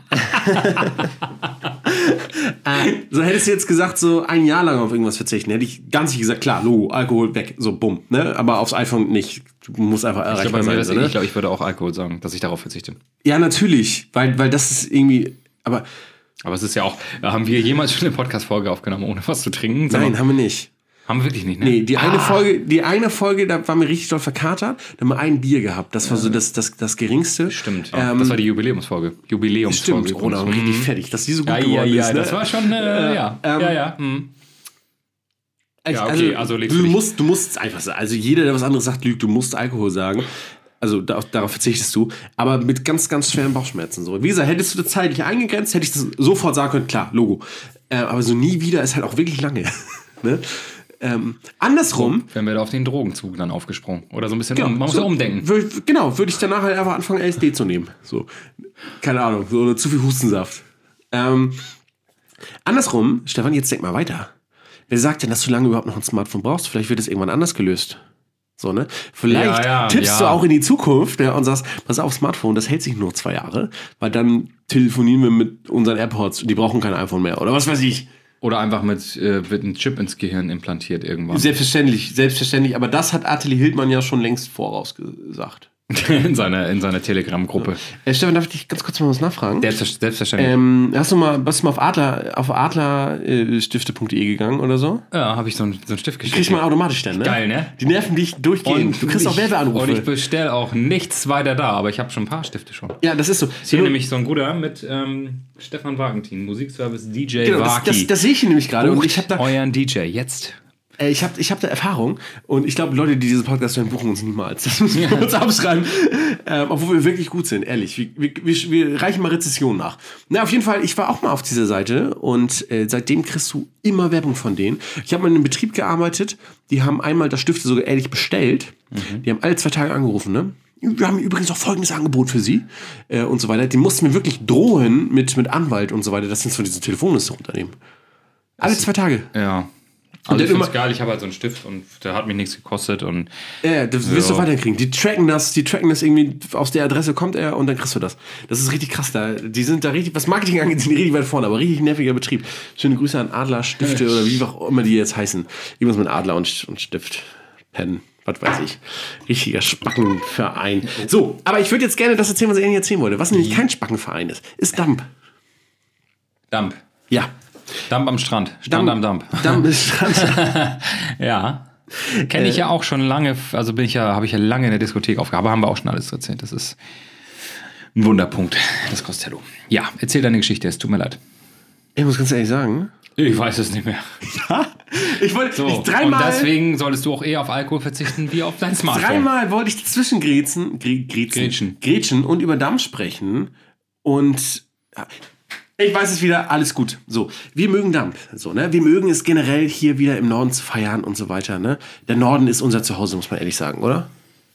äh, so hättest du jetzt gesagt, so ein Jahr lang auf irgendwas verzichten, hätte ich ganz sicher gesagt, klar, Logo, Alkohol weg, so bumm, ne? Aber aufs iPhone nicht. Du musst einfach ich glaube, erreichbar bei mir sein. das, So, ne? ich, glaube, ich würde auch Alkohol sagen, dass ich darauf verzichte. Ja, natürlich, weil, weil das ist irgendwie, aber Aber es ist ja auch, haben wir jemals schon eine Podcast-Folge aufgenommen, ohne was zu trinken? Sag nein, mal, haben wir nicht. haben wir wirklich nicht, ne? Nee, die eine Ah. Folge, die eine Folge, da waren wir richtig doll verkatert, da haben wir ein Bier gehabt. Das war so das, das, das geringste. Stimmt, ja. Ähm, das war die Jubiläumsfolge. Jubiläumsfolge. Stimmt, oder übrigens. richtig Mhm. fertig, dass die so gut Ja, ja, geworden ja, ist. Ne? das war schon, äh, ja. ähm, ja, ja. Mhm. Also, Ja, okay, also legst du, du dich- musst, du musst einfach sagen, also jeder, der was anderes sagt, lügt, du musst Alkohol sagen. Also da, darauf verzichtest du, aber mit ganz, ganz schweren Bauchschmerzen. So. Wie gesagt, hättest du das zeitlich eingegrenzt, hätte ich das sofort sagen können, klar, Logo. Äh, aber so nie wieder ist halt auch wirklich lange. ne? ähm, andersrum, Wären wir da auf den Drogenzug dann aufgesprungen. Oder so ein bisschen, Genau, um, man muss so, ja umdenken. Wür, genau, würde ich danach halt einfach anfangen, L S D zu nehmen. So, keine Ahnung, so, oder zu viel Hustensaft. Ähm, andersrum, Stefan, jetzt denk mal weiter. Wer sagt denn, dass du lange überhaupt noch ein Smartphone brauchst? Vielleicht wird es irgendwann anders gelöst. So, ne? Vielleicht Ja, ja, tippst ja. du auch in die Zukunft, ne, und sagst, pass auf, Smartphone, das hält sich nur zwei Jahre, weil dann telefonieren wir mit unseren AirPods und die brauchen kein iPhone mehr oder was weiß ich. Oder einfach mit äh, wird ein Chip ins Gehirn implantiert irgendwann. Selbstverständlich, selbstverständlich, aber das hat Attili Hildmann ja schon längst vorausgesagt. in seiner, in seiner Telegram-Gruppe. Äh, Stefan, darf ich dich ganz kurz mal was nachfragen? Selbst, selbstverständlich. Ähm, hast du mal, bist du mal auf Adler, auf adlerstifte punkt de gegangen oder so? Ja, habe ich so einen, so einen Stift Du geschickt. kriegst mal automatisch dann, ne? Geil, ne? Die nerven dich durchgehend. Du kriegst auch ich- Werbeanrufe. Und ich bestelle auch nichts weiter da, aber ich habe schon ein paar Stifte schon. Ja, das ist so. Ist hier nämlich so ein guter mit ähm, Stefan Wagentin, Musikservice D J Genau, das, Waki. das, das sehe ich hier nämlich gerade. Und ich habe da, euren D J jetzt. äh, ich hab, ich hab da Erfahrung. Und ich glaube, Leute, die diesen Podcast hören, buchen uns niemals. Das müssen wir uns abschreiben. Ähm, obwohl wir wirklich gut sind, ehrlich. Wir, wir, wir, wir reichen mal Rezession nach. Na, auf jeden Fall, ich war auch mal auf dieser Seite. Und äh, seitdem kriegst du immer Werbung von denen. Ich habe mal in einem Betrieb gearbeitet. Die haben einmal das Stifte sogar ehrlich bestellt. Mhm. Die haben alle zwei Tage angerufen, ne? Wir haben übrigens auch folgendes Angebot für Sie äh, und so weiter. Die mussten mir wirklich drohen mit, mit Anwalt und so weiter, dass sie uns von diesen Telefonliste runternehmen. Alle zwei Tage. Ja. Und Also ich dann find's immer- geil, ich habe halt so einen Stift und der hat mich nichts gekostet und Ja, das wirst Ja. du weiterkriegen. Die tracken das, die tracken das irgendwie, aus der Adresse kommt er und dann kriegst du das. Das ist richtig krass. Da, die sind da richtig, was Marketing angeht, sind die richtig weit vorne, aber richtig nerviger Betrieb. Schöne Grüße an Adler, Stifte oder wie auch immer die jetzt heißen. Irgendwas mit Adler und, und Stift, Pen, was weiß ich. Richtiger Spackenverein. So, aber ich würde jetzt gerne das erzählen, was ich eigentlich erzählen wollte. Was nämlich kein Spackenverein ist, ist Dump. Dump. Ja. Dump am Strand. Strand am Dump. Dump ist Strand. Ja. Kenne ich ja auch schon lange, also bin ich ja, habe ich ja lange in der Diskothek aufgehabt, aber haben wir auch schon alles erzählt. Das ist ein Wunderpunkt, das Costello. Ja, erzähl deine Geschichte, es tut mir leid. Ich muss ganz ehrlich sagen, Ich weiß es nicht mehr. ich wollte So, ich dreimal... und deswegen solltest du auch eher auf Alkohol verzichten wie auf dein Smartphone. Dreimal wollte ich dazwischen grätschen, Gre- grätschen, Grätschen. grätschen und über Damm sprechen. Und ja, ich weiß es wieder, alles gut. So, wir mögen Damm. So, ne? Wir mögen es generell hier wieder im Norden zu feiern und so weiter. Ne? Der Norden ist unser Zuhause, muss man ehrlich sagen, oder?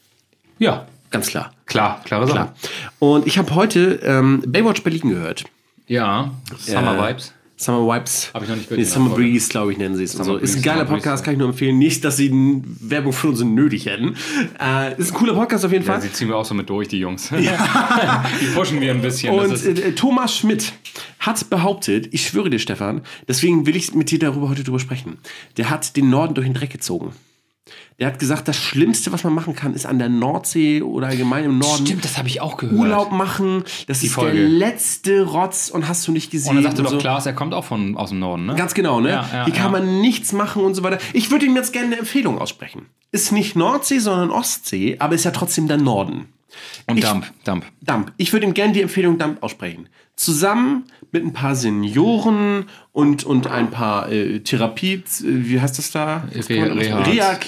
Ja, Ganz klar. klar, klare Sache. Klar. Und ich habe heute ähm, Baywatch Berlin gehört. Ja, Summer Äh, Vibes. Summer Vibes. Hab ich noch nicht gehört, Nee, die Summer Folge. Breeze, glaube ich, nennen sie es. Und so. Summer Ist ein Breeze, geiler Summer Breeze, Podcast, ja. kann ich nur empfehlen. Nicht, dass sie n- Werbung von uns nötig hätten. Äh, ist ein cooler Podcast auf jeden Ja, Fall. sie ziehen wir auch so mit durch, die Jungs. Die pushen wir ein bisschen. Und das ist, äh, Thomas Schmidt hat behauptet, ich schwöre dir, Stefan, deswegen will ich mit dir darüber heute drüber sprechen. Der hat den Norden durch den Dreck gezogen. Der hat gesagt, das Schlimmste, was man machen kann, ist an der Nordsee oder allgemein im Norden stimmt, das habe ich auch gehört. Urlaub machen. Das ist Folge. der letzte Rotz und hast du nicht gesehen. Und dann sagte und doch so. Klaas, er kommt auch von, aus dem Norden, ne? Ganz genau, ne? Ja, ja, Hier kann ja. man nichts machen und so weiter. Ich würde ihm jetzt gerne eine Empfehlung aussprechen. Ist nicht Nordsee, sondern Ostsee, aber ist ja trotzdem der Norden. Und Ich- Dump, Dump. Dump. Ich würde ihm gerne die Empfehlung Dump aussprechen. Zusammen mit ein paar Senioren und, und ein paar äh, Therapie, äh, wie heißt das da? Reha- Reha-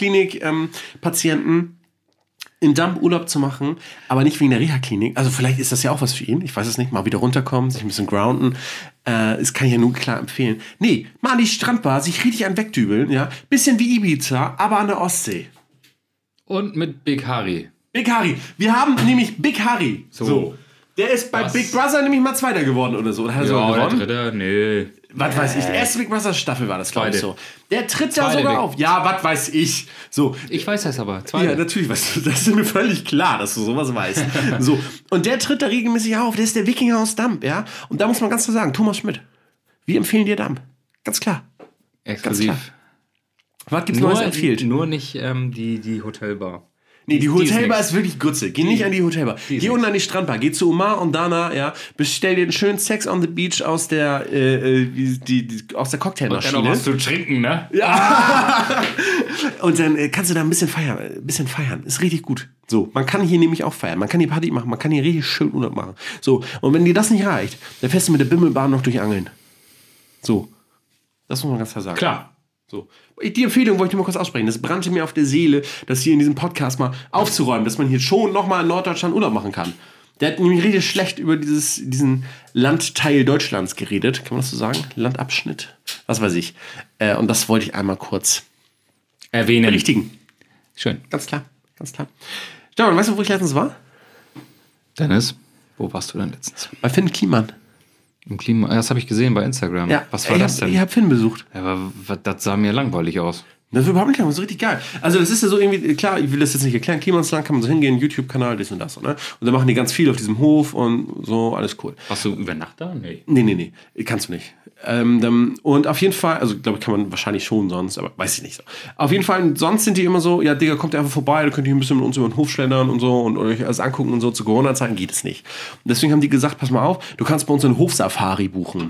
Reha-Klinik-Patienten in Dump Urlaub zu machen, aber nicht wegen der Reha-Klinik. Also vielleicht ist das ja auch was für ihn. Ich weiß es nicht. Mal wieder runterkommen, sich ein bisschen grounden. Äh, das kann ich ja nur klar empfehlen. Nee, mal an die Strandbar, sich richtig an wegdübeln, ja. Bisschen wie Ibiza, aber an der Ostsee. Und mit Big Harry. Big Harry. Wir haben nämlich Big Harry. So. Der ist bei Was? Big Brother nämlich mal Zweiter geworden oder so. Oder hat er sogar Ja, der gewonnen? dritte, nee. Was weiß ich. Die erste Big Brother Staffel war das, glaube ich, Zweite. so. Der tritt da Zweite sogar Big- auf. Ja, was weiß ich. So. Ich weiß das aber. Zweite. Ja, natürlich, weißt du, das ist mir völlig klar, dass du sowas weißt. So. Und der tritt da regelmäßig auf. Der ist der Wikinger aus Damp, ja. Und da muss man ganz klar sagen, Thomas Schmidt, wir empfehlen dir Damp. Ganz klar. Exklusiv. Ganz Was gibt's Neues Nur, empfiehlt? nur nicht ähm, die, die Hotelbar. Nee, die Die ist Hotelbar nix. ist wirklich Grütze. Geh nicht an die Hotelbar. ist Geh nix. unten an die Strandbar. Geh zu Omar und Dana, ja. Bestell dir einen schönen Sex on the Beach aus der, äh, äh, die, die, die, aus der Cocktailmaschine. zu trinken, ne? Und dann äh, kannst du da ein bisschen feiern. Ein bisschen feiern. Ist richtig gut. So, man kann hier nämlich auch feiern. Man kann hier Party machen. Man kann hier richtig schön Urlaub machen. So, und wenn dir das nicht reicht, dann fährst du mit der Bimmelbahn noch durch Angeln. So. Das muss man ganz klar sagen. Klar. So. Die Empfehlung wollte ich nur mal kurz aussprechen. Das brannte mir auf der Seele, das hier in diesem Podcast mal aufzuräumen, dass man hier schon nochmal in Norddeutschland Urlaub machen kann. Der hat nämlich richtig schlecht über dieses, diesen Landteil Deutschlands geredet. Kann man das so sagen? Landabschnitt? Was weiß ich. Äh, und das wollte ich einmal kurz Erwähnen. berichtigen. Schön. Ganz klar. Ganz klar. Stefan, weißt du, wo ich letztens war? Dennis, wo warst du denn letztens? Bei Finn Kliman. Im Klima. Das habe ich gesehen bei Instagram. Ja. Was war ich das hab, denn? Ich habe Finn besucht. Ja, aber was- das sah mir langweilig aus. Das ist überhaupt nicht lang, das ist richtig geil. Also das ist ja so irgendwie, klar, ich will das jetzt nicht erklären, Klimansland kann man so hingehen, YouTube-Kanal, das und das. Ne? Und dann machen die ganz viel auf diesem Hof und so, alles cool. Warst du über Nacht da? Nee. Nee, nee, nee, kannst du nicht. Ähm, dann, und auf jeden Fall, also glaube ich, kann man wahrscheinlich schon sonst, aber weiß ich nicht so. Auf jeden Fall, sonst sind die immer so, ja, Digga, kommt einfach vorbei, da könnt ihr ein bisschen mit uns über den Hof schlendern und so und euch alles angucken und so. Zu Corona-Zeiten geht es nicht. Und deswegen haben die gesagt, pass mal auf, du kannst bei uns einen Hofsafari buchen.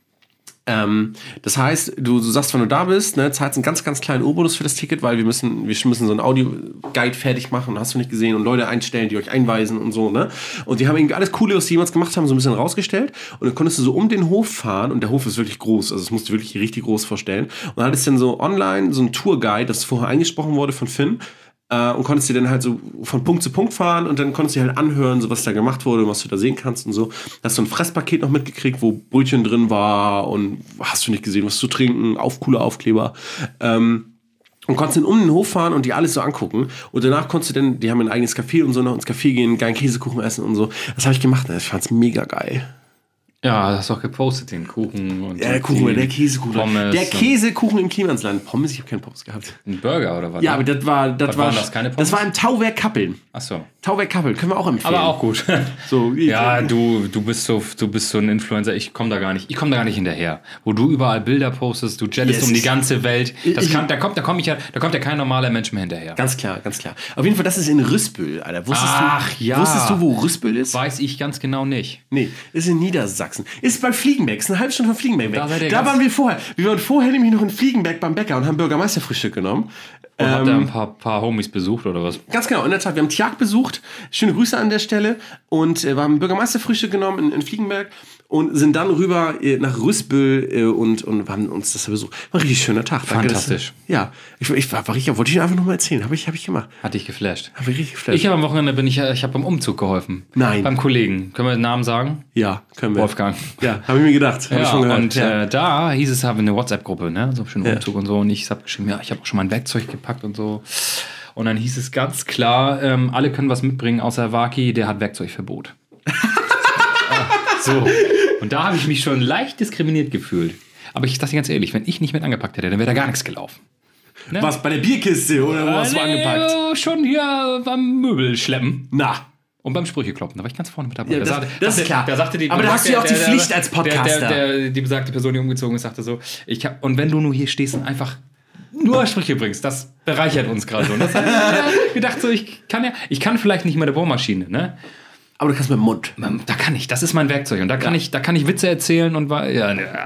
Ähm, das heißt, du, du sagst, wenn du da bist, ne, zahlst einen ganz, ganz kleinen Obolus für das Ticket, weil wir müssen, wir müssen so einen Audio-Guide fertig machen, hast du nicht gesehen, und Leute einstellen, die euch einweisen und so, ne? Und die haben irgendwie alles Coole, was die jemals gemacht haben, so ein bisschen rausgestellt. Und dann konntest du so um den Hof fahren, und der Hof ist wirklich groß, also das musst du wirklich richtig groß vorstellen. Und dann hattest du dann so online so einen Tourguide, das vorher eingesprochen wurde von Finn. Uh, und konntest dir dann halt so von Punkt zu Punkt fahren und dann konntest du halt anhören, so was da gemacht wurde, was du da sehen kannst und so. Hast du ein Fresspaket noch mitgekriegt, wo Brötchen drin war und hast du nicht gesehen, was zu trinken, auf coole Aufkleber. Ähm, und konntest dann um den Hof fahren und die alles so angucken. Und danach konntest du dann, die haben ein eigenes Café und so, noch ins Café gehen, geilen Käsekuchen essen und so. Das habe ich gemacht, ich fand's mega geil. Ja, das hast du auch gepostet, den Kuchen und ja, der Kuchen, der Käsekuchen. Pommes der Käsekuchen im Klimansland. Pommes, ich habe keinen Pommes gehabt. Ein Burger oder was? Ja, aber das war, das was war, waren das, keine Pommes? das war im Tauwerk Kappeln. Ach so. Tauwerk Kappeln, können wir auch empfehlen. Aber auch gut. So, ja, du, du bist so, du bist so ein Influencer. Ich komme da gar nicht, ich komme da gar nicht hinterher. Wo du überall Bilder postest, du jettest yes. um die ganze Welt. Das ich, kann, da kommt, da komme ich ja, da kommt ja kein normaler Mensch mehr hinterher. Ganz klar, ganz klar. Auf jeden Fall, das ist in Rüspel, Alter. Wusstest Ach du, ja. Wusstest du, wo Rüspel ist? Weiß ich ganz genau nicht. Nee, ist in Niedersachsen. Ist bei Fliegenberg, ist eine halbe Stunde von Fliegenberg weg. Da, seid ihr da ganz- waren wir vorher. Wir waren vorher nämlich noch in Fliegenberg beim Bäcker und haben Bürgermeisterfrühstück genommen. Und habt ihr Ähm, ein paar, paar Homies besucht oder was? Ganz genau, in der Tat. Wir haben Tjag besucht. Schöne Grüße an der Stelle. Und äh, wir haben Bürgermeisterfrühstück genommen in, in Fliegenberg und sind dann rüber äh, nach Rüspel äh, und, und haben uns das besucht. War ein richtig schöner Tag. Danke, Fantastisch. Dass, ja, ich, ich war, war richtig, wollte ich Ihnen einfach nochmal erzählen. Habe ich, hab ich gemacht. Hat dich geflasht. Habe ich richtig geflasht. Ich habe am Wochenende bin ich, ich habe beim Umzug geholfen. Nein. Beim Kollegen. Können wir den Namen sagen? Ja, können wir. Wolfgang. Ja, habe ich mir gedacht. Hab ich Ja, schon gehört. und ja. Äh, da hieß es, habe eine WhatsApp-Gruppe, ne? So schön Ja. Umzug und so. Und ich habe geschrieben, ja, ich habe auch schon mein Werkzeug gepackt und so. Und dann hieß es ganz klar, ähm, alle können was mitbringen, außer Waki, der hat Werkzeugverbot. So. Und da habe ich mich schon leicht diskriminiert gefühlt. Aber ich sage dir ganz ehrlich, wenn ich nicht mit angepackt hätte, dann wäre da gar nichts gelaufen. Ne? Was, bei der Bierkiste oder wo hast du Äh, angepackt? nee, schon hier beim Möbel schleppen. Na. Und beim Sprüche klopfen, da war ich ganz vorne mit dabei. Ja, Da das- sagte- das ist sagte- klar. Da sagte die, Aber da hast du ja auch die Pflicht als Podcaster. Der, der, der, die besagte Person, die umgezogen ist, sagte so, ich hab, und wenn du nur hier stehst und einfach nur Sprüche bringst, das bereichert uns gerade so. Und das habe ich gedacht, so, ich kann ja, ich kann vielleicht nicht mit der Bohrmaschine, ne? Aber du kannst mit dem Mund. Da kann ich, das ist mein Werkzeug. Und da kann, ich, da kann ich Witze erzählen und war, ja, ne,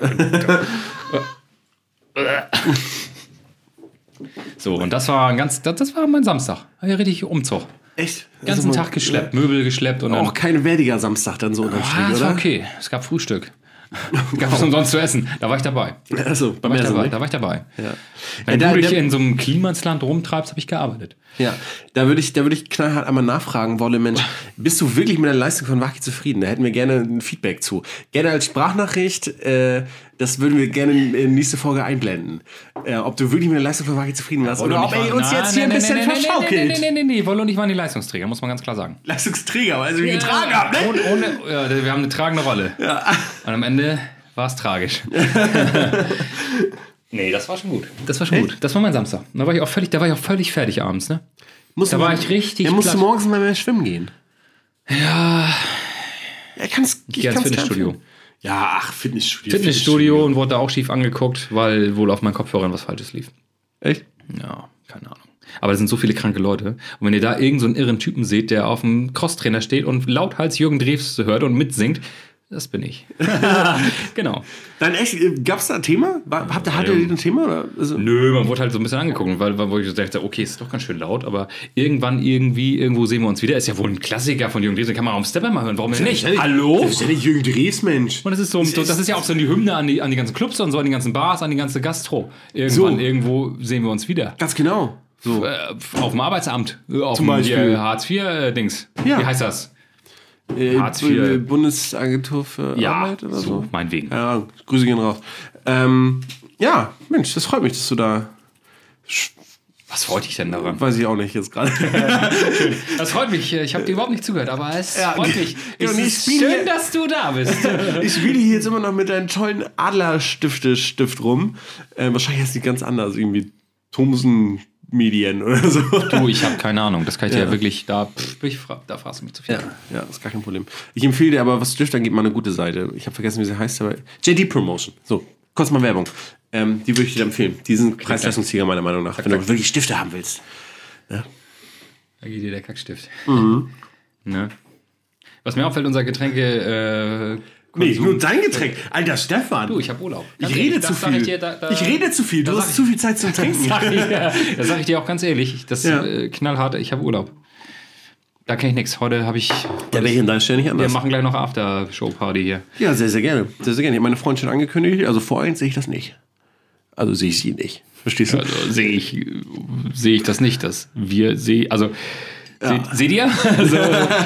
so, und das war ein ganz, das, das war mein Samstag. War ja richtig Umzug. Echt? Den ganzen Also, Tag geschleppt, Möbel geschleppt und dann. Auch kein wertiger Samstag dann so unterm Ah, Strich, das war oder? okay. Es gab Frühstück. Gab es umsonst zu essen. Da war ich dabei. Also, Da beim war ich Essen, dabei. ne? Da war ich dabei. Ja. Wenn Ja, da- du dich da- in so einem Klimasland rumtreibst, habe ich gearbeitet. Ja, da würde ich, da würde ich knallhart einmal nachfragen wollen, Mensch, bist du wirklich mit der Leistung von Waki zufrieden? Da hätten wir gerne ein Feedback zu. Gerne als Sprachnachricht, äh, das würden wir gerne in nächste Folge einblenden. Äh, ob du wirklich mit der Leistung von Waki zufrieden warst oder ob er uns jetzt hier ein bisschen verschaukelt. Nee, nee, nee, nee, nee. Wollo und ich waren die Leistungsträger, muss man ganz klar sagen. Leistungsträger, weil sie getragen haben, ne? Ohne, ohne, ja, wir haben eine tragende Rolle. Ja. Und am Ende war es tragisch. Nee, das war schon gut. Das war schon gut. Das war mein Samstag. Da war ich auch völlig, da war ich auch völlig fertig abends, ne? Musst Da du war mal- ich richtig Ja, musst du platt. morgens mal mehr schwimmen gehen. Ja, Ja, kannst, ich gehe ins kann's Fitnessstudio. empfehlen. Ja, ach, Fitnessstudio. Fitnessstudio und wurde da auch schief angeguckt, weil wohl auf meinen Kopfhörern was Falsches lief. Echt? Ja, keine Ahnung. Aber da sind so viele kranke Leute. Und wenn ihr da irgend so einen irren Typen seht, der auf dem Crosstrainer steht und lauthals Jürgen Drews hört und mitsingt, das bin ich. Genau. Dann echt, äh, gab's da ein Thema? War, habt ihr, hattet ihr ein Thema? Oder? Also, Nö, man wurde halt so ein bisschen angeguckt, weil, weil wo ich so dachte, okay, ist doch ganz schön laut, aber irgendwann, irgendwie, irgendwo sehen wir uns wieder. Ist ja wohl ein Klassiker von Jürgen Drews, den kann man auch im Stepper mal hören. Warum denn nicht? Hallo? Das ist ja nicht Jürgen Drews, Mensch. Und das ist so, so, das ist ja auch so die Hymne an die, an die ganzen Clubs und so, an die ganzen Bars, an die ganze Gastro. Irgendwann, So. irgendwo sehen wir uns wieder. Ganz genau. So. Äh, auf dem Arbeitsamt. äh, Auf Zum dem Beispiel. hier Hartz vier Dings. Ja. Wie heißt das? Äh, Hartz vier. Bundesagentur für Ja, Arbeit oder so. so, meinetwegen. Keine Ahnung. Grüße gehen raus. Ähm, ja, Mensch, das freut mich, dass du da. Was freut dich denn daran? Weiß ich auch nicht jetzt gerade. Das freut mich. Ich habe dir überhaupt nicht zugehört, aber es Ja, freut mich. genau, Es nee, ist ich spiel schön, hier- dass du da bist. Ich spiele hier jetzt immer noch mit deinem tollen Adlerstifte-Stift rum. Äh, wahrscheinlich ist die ganz anders. Irgendwie Thomsen Medien oder so. Du, ich habe keine Ahnung. Das kann ich Ja. dir ja wirklich, da, pff, ich, fra- da fragst du mich zu viel. Ja, ja, ist gar kein Problem. Ich empfehle dir aber, was Stift angeht, mal eine gute Seite. Ich habe vergessen, wie sie heißt, aber J D Promotion. So, kurz mal Werbung. Ähm, die würde ich dir empfehlen. Die sind Preis-Leistungssieger meiner Meinung nach, wenn du wirklich Stifte haben willst. Da geht dir der Kackstift. Mhm. Ne? Was mir auffällt, unser Getränke... Äh, Nee, Konsum- nur dein Getränk. Alter, Stefan. Du, ich habe Urlaub. ich Ganz rede ehrlich, zu das sag viel. Ich, dir, da, da, ich rede zu viel. Du da hast sag zu viel Zeit zum Trinken. Sag ich, ja, das sage ich dir auch ganz ehrlich. Das Ja. äh, knallhart, ich habe Urlaub. Da kann ich nichts. Heute habe ich... Der wäre hier in deiner Stelle nicht Wir anders. machen gleich noch After-Show-Party hier. Ja, sehr, sehr gerne. Sehr, sehr gerne. Ich habe meine Freundin schon angekündigt. Also vor eins sehe ich das nicht. Also sehe ich sie nicht. Verstehst du? Also sehe ich, sehe ich das nicht, dass wir sehen... Also, seht, seht ihr? Also,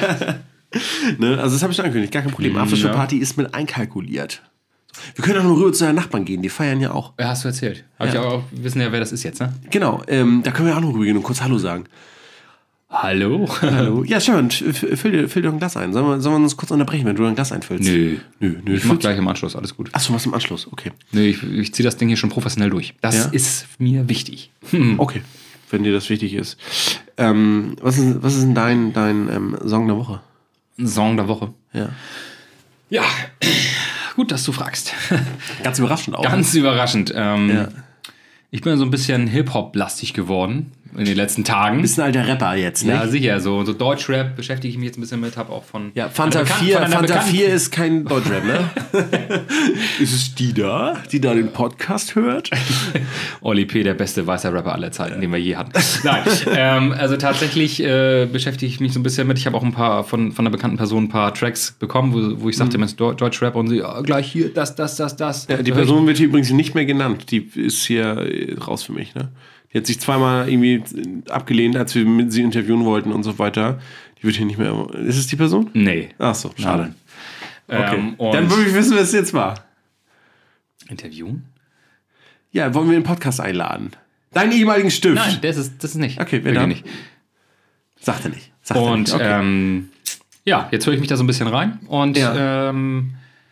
Ne? Also das habe ich schon angekündigt. Gar kein Problem. Aftershow-Party ist mit einkalkuliert. Wir können auch noch rüber zu deinen Nachbarn gehen. Die feiern ja auch. ja, hast du erzählt. Hab Ja. ich auch, wir wissen ja, wer das ist jetzt, ne? Genau. Ähm, da können wir auch noch rübergehen und kurz Hallo sagen. Hallo? Hallo. Ja, Stefan, f- füll dir, füll dir ein Glas ein. Sollen wir, sollen wir uns kurz unterbrechen, wenn du ein Glas einfüllst? Nö. Nö, nö. Ich mach gleich im Anschluss, alles gut. Achso, was im Anschluss? Okay. Nö, ich, ich ziehe das Ding hier schon professionell durch. Das Ja? ist mir wichtig. Okay. Wenn dir das wichtig ist. Ähm, was ist, was ist denn dein, dein ähm, Song der Woche? Ein Song der Woche. Ja. Ja, gut, dass du fragst. Ganz überraschend auch. Ganz überraschend. Ähm, Ja. Ich bin so ein bisschen Hip-Hop-lastig geworden in den letzten Tagen. Bist ein alter Rapper jetzt, ne? Ja, sicher. So, so Deutschrap beschäftige ich mich jetzt ein bisschen mit, habe auch von... Ja, Fanta einer Bekannten- vier, von einer Fanta Bekannten- vier ist kein Deutschrap, ne? Ist es die da, die da den Podcast hört? Oli P., der beste weißer Rapper aller Zeiten, den wir je hatten. Nein, ähm, also tatsächlich äh, beschäftige ich mich so ein bisschen mit. Ich habe auch ein paar von, von einer bekannten Person ein paar Tracks bekommen, wo, wo ich sagte, Mensch, Deu- Deutschrap und sie, ja, gleich hier, das, das, das, das. Ja, die So, Person wird hier übrigens nicht mehr genannt. Die ist hier äh, raus für mich, ne? Die hat sich zweimal irgendwie abgelehnt, als wir mit sie interviewen wollten und so weiter. Die wird hier nicht mehr... Ist es die Person? Nee. Ach so, schade. Nein. Okay. Ähm, und Dann würde ich wissen, wer es jetzt war. Interviewen? Ja, wollen wir in den Podcast einladen? Deinen ehemaligen Stift. Nein, das ist, das ist nicht. Okay, wer Wirklich dann? nicht. Sagt er nicht. Sagt er Und nicht. Okay. ähm, ja, jetzt höre ich mich da so ein bisschen rein. Und Ja. ähm,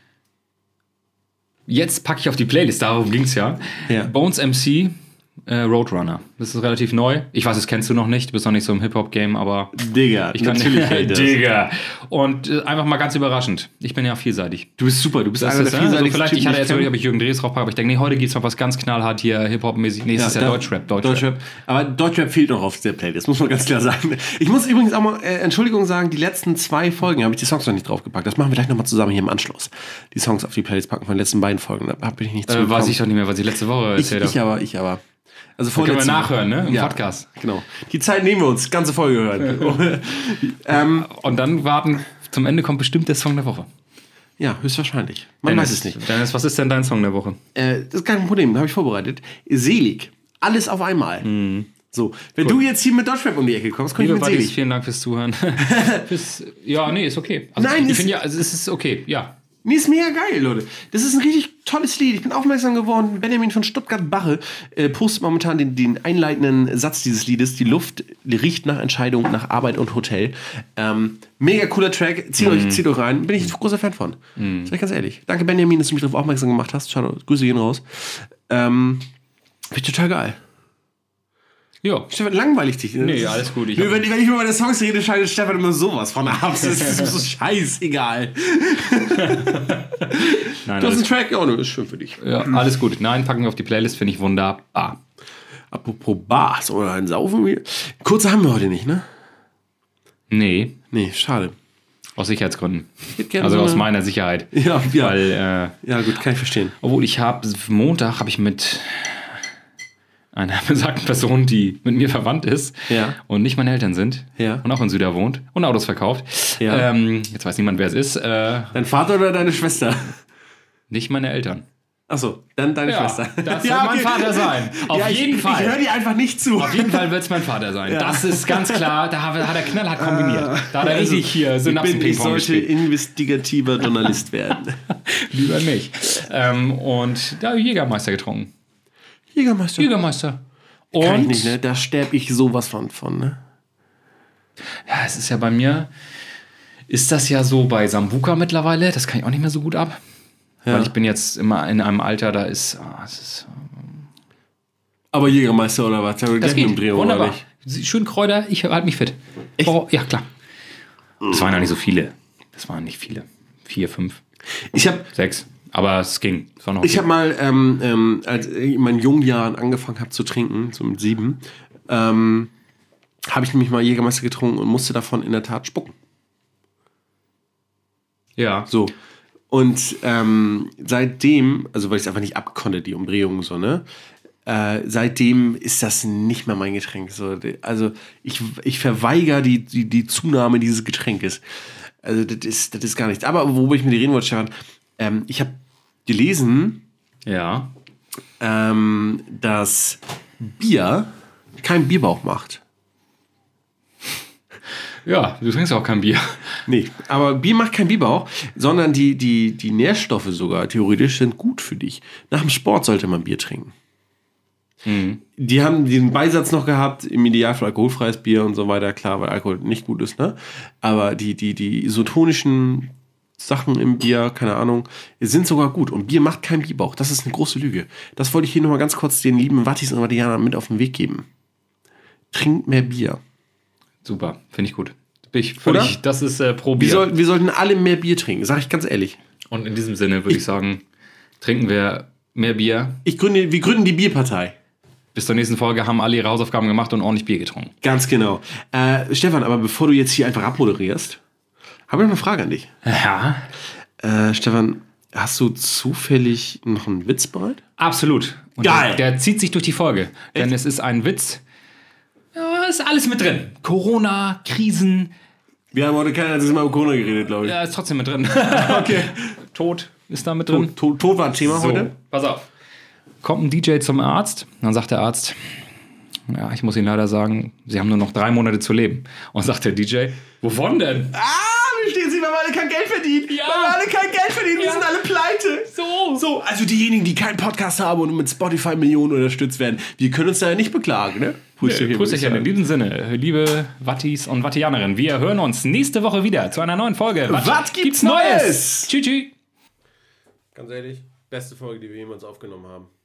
jetzt packe ich auf die Playlist, darum ging es ja. Ja. Bones M C, äh, Roadrunner. Das ist relativ neu. Ich weiß, das kennst du noch nicht. Du bist noch nicht so im Hip-Hop-Game, aber Digga, ich kann natürlich kenn ich das. Digga. Und äh, einfach mal ganz überraschend. Ich bin ja vielseitig. Du bist super, du bist Das einer ist, der ja, also vielseitigsten vielleicht, Typen, ich hatte die jetzt kenn. überlegt, ob ich Jürgen Drees draufpacke, aber ich denke, nee, heute geht es noch was ganz knallhart hier, Hip-Hop-mäßig. Nee, es ist ja da- Deutschrap, Deutschrap. Deutschrap. Aber Deutschrap fehlt noch auf der Playlist, muss man ganz klar sagen. Ich muss übrigens auch mal äh, Entschuldigung sagen, die letzten zwei Folgen habe ich die Songs noch nicht draufgepackt. Das machen wir gleich nochmal zusammen hier im Anschluss. Die Songs auf die Playlist packen von den letzten beiden Folgen. Da bin ich nicht Äh, zugekommen. weiß ich doch nicht mehr, was ich letzte Woche Ich, erzählt habe. ich aber, ich aber. Also Können wir vorletzte- nachhören, ne? Im Ja, Podcast. Genau. Die Zeit nehmen wir uns, ganze Folge hören. ähm, Und dann warten, zum Ende kommt bestimmt der Song der Woche. ja, höchstwahrscheinlich. Man Dennis, weiß es nicht. Dennis, was ist denn dein Song der Woche? Äh, das ist kein Problem, habe ich vorbereitet. Selig. Alles auf einmal. So, wenn du jetzt hier mit Deutschrap um die Ecke kommst, komm ich Liebe mit Buddies, Selig. vielen Dank fürs Zuhören. fürs, ja, nee, ist okay. Also Nein, ich ist- finde ja, also es ist okay, ja. Nee, ist mega geil, Leute. Das ist ein richtig tolles Lied. Ich bin aufmerksam geworden. Benjamin von Stuttgart-Barre äh, postet momentan den, den einleitenden Satz dieses Liedes. Die Luft riecht nach Entscheidung, nach Arbeit und Hotel. Ähm, mega cooler Track. Zieht, euch, zieht euch rein. Bin ich ein großer Fan von. Sag ich ganz ehrlich. Danke, Benjamin, dass du mich darauf aufmerksam gemacht hast. Schau, Grüße gehen raus. Ähm, Finde ich total geil. Ja. Stefan, langweilig dich. Nee, alles gut. Ich Nö, hab- wenn, wenn ich über meine Songs rede, schaltet Stefan immer sowas von ab. Das ist, das ist so scheißegal. Nein, Du hast einen alles, Track? Ja, ne, ist schön für dich. ja, alles gut. Nein, packen wir auf die Playlist, finde ich wunderbar. Apropos Bars oder ein Saufen. wir- Kurze haben wir heute nicht, ne? Nee, Nee, schade. aus Sicherheitsgründen. hätte gerne Also so aus eine- meiner Sicherheit. Ja, ja. Weil, äh, Ja, gut, kann ich verstehen. obwohl ich habe, Montag habe ich mit einer besagten Person, die mit mir verwandt ist Ja. und nicht meine Eltern sind Ja. und auch in Süder wohnt und Autos verkauft. Ja. Ähm, jetzt weiß niemand, wer es ist. Äh, Dein Vater oder deine Schwester? nicht meine Eltern. Achso, dann deine Ja, Schwester. das wird mein Vater sein. Auf ja, ich, jeden Fall. Ich höre dir einfach nicht zu. Auf jeden Fall wird es mein Vater sein. Ja. Das ist ganz klar. Da hat hat er knallhart kombiniert. Da hat er Also, richtig hier ich, bin, ich Synapsen-Ping-Pong sollte gespielt. investigativer Journalist werden. Lieber nicht. Ähm, und da habe ich Jägermeister getrunken. Jägermeister. Jägermeister. Kann ich Und nicht, ne? Da sterbe ich sowas von, von, ne? ja, es ist ja bei mir, ist das ja so bei Sambuka mittlerweile, das kann ich auch nicht mehr so gut ab. Ja. Weil ich bin jetzt immer in einem Alter, da ist, ah, es ist Aber Jägermeister oder was? Das geht, Umdrehung, wunderbar. Schön Kräuter, ich halte mich fit. Echt? Oh, ja, klar. Das waren ja nicht so viele. Das waren nicht viele. Vier, fünf, ich hab, sechs. Aber es ging. Es war noch ich habe mal, ähm, ähm, als ich in meinen jungen Jahren angefangen habe zu trinken, so mit sieben, ähm, habe ich nämlich mal Jägermeister getrunken und musste davon in der Tat spucken. Ja. So. Und ähm, seitdem, also weil ich es einfach nicht abkonnte, die Umdrehung so, ne? Äh, seitdem ist das nicht mehr mein Getränk. So. Also ich, ich verweigere die, die, die Zunahme dieses Getränkes. Also das ist, das ist gar nichts. Aber worüber ich mit dir reden wollte, Stefan, ähm, ich habe gelesen, Ja. ähm, dass Bier keinen Bierbauch macht. Ja, du trinkst auch kein Bier. Nee, aber Bier macht keinen Bierbauch, sondern die, die, die Nährstoffe sogar theoretisch sind gut für dich. Nach dem Sport sollte man Bier trinken. Mhm. Die haben den Beisatz noch gehabt, im Idealfall alkoholfreies Bier und so weiter, klar, weil Alkohol nicht gut ist, ne? Aber die, die, die isotonischen Sachen im Bier, keine Ahnung, sind sogar gut. Und Bier macht keinen Bierbauch. Das ist eine große Lüge. Das wollte ich hier nochmal ganz kurz den lieben Wattis und Wattianern mit auf den Weg geben. Trinkt mehr Bier. Super, finde ich gut. Bin ich völlig, Oder? Das ist äh, pro Bier. Wir, soll, wir sollten alle mehr Bier trinken, sag ich ganz ehrlich. Und in diesem Sinne würde ich, ich sagen, trinken wir mehr Bier. Ich gründe, wir gründen die Bierpartei. Bis zur nächsten Folge haben alle ihre Hausaufgaben gemacht und ordentlich Bier getrunken. Ganz genau. Äh, Stefan, aber bevor du jetzt hier einfach abmoderierst, habe ich noch eine Frage an dich. Ja. Äh, Stefan, hast du zufällig noch einen Witz bereit? Absolut. Und Geil. Der, der zieht sich durch die Folge. Denn es ist ein Witz. Ja, ist alles mit drin. Corona, Krisen. Wir haben heute kein einziges Mal über Corona geredet, glaube ich. Ja, ist trotzdem mit drin. Okay. Tod ist da mit drin. Tod, Tod, Tod war ein Thema So, heute. pass auf. Kommt ein D J zum Arzt. Dann sagt der Arzt, ja, ich muss Ihnen leider sagen, Sie haben nur noch drei Monate zu leben. Und sagt der D J, wovon denn? Ah, verstehen Sie, weil wir alle kein Geld verdienen. Ja. Weil wir alle kein Geld verdienen. Wir Ja. sind alle pleite. So. So, also diejenigen, die keinen Podcast haben und mit Spotify Millionen unterstützt werden, wir können uns da ja nicht beklagen, ne? Prüsterchen, Prüsterchen. In diesem Sinne, liebe Wattis und Wattianerinnen, wir hören uns nächste Woche wieder zu einer neuen Folge. Was gibt's Neues? Tschüss, tschüss. Ganz ehrlich, beste Folge, die wir jemals aufgenommen haben.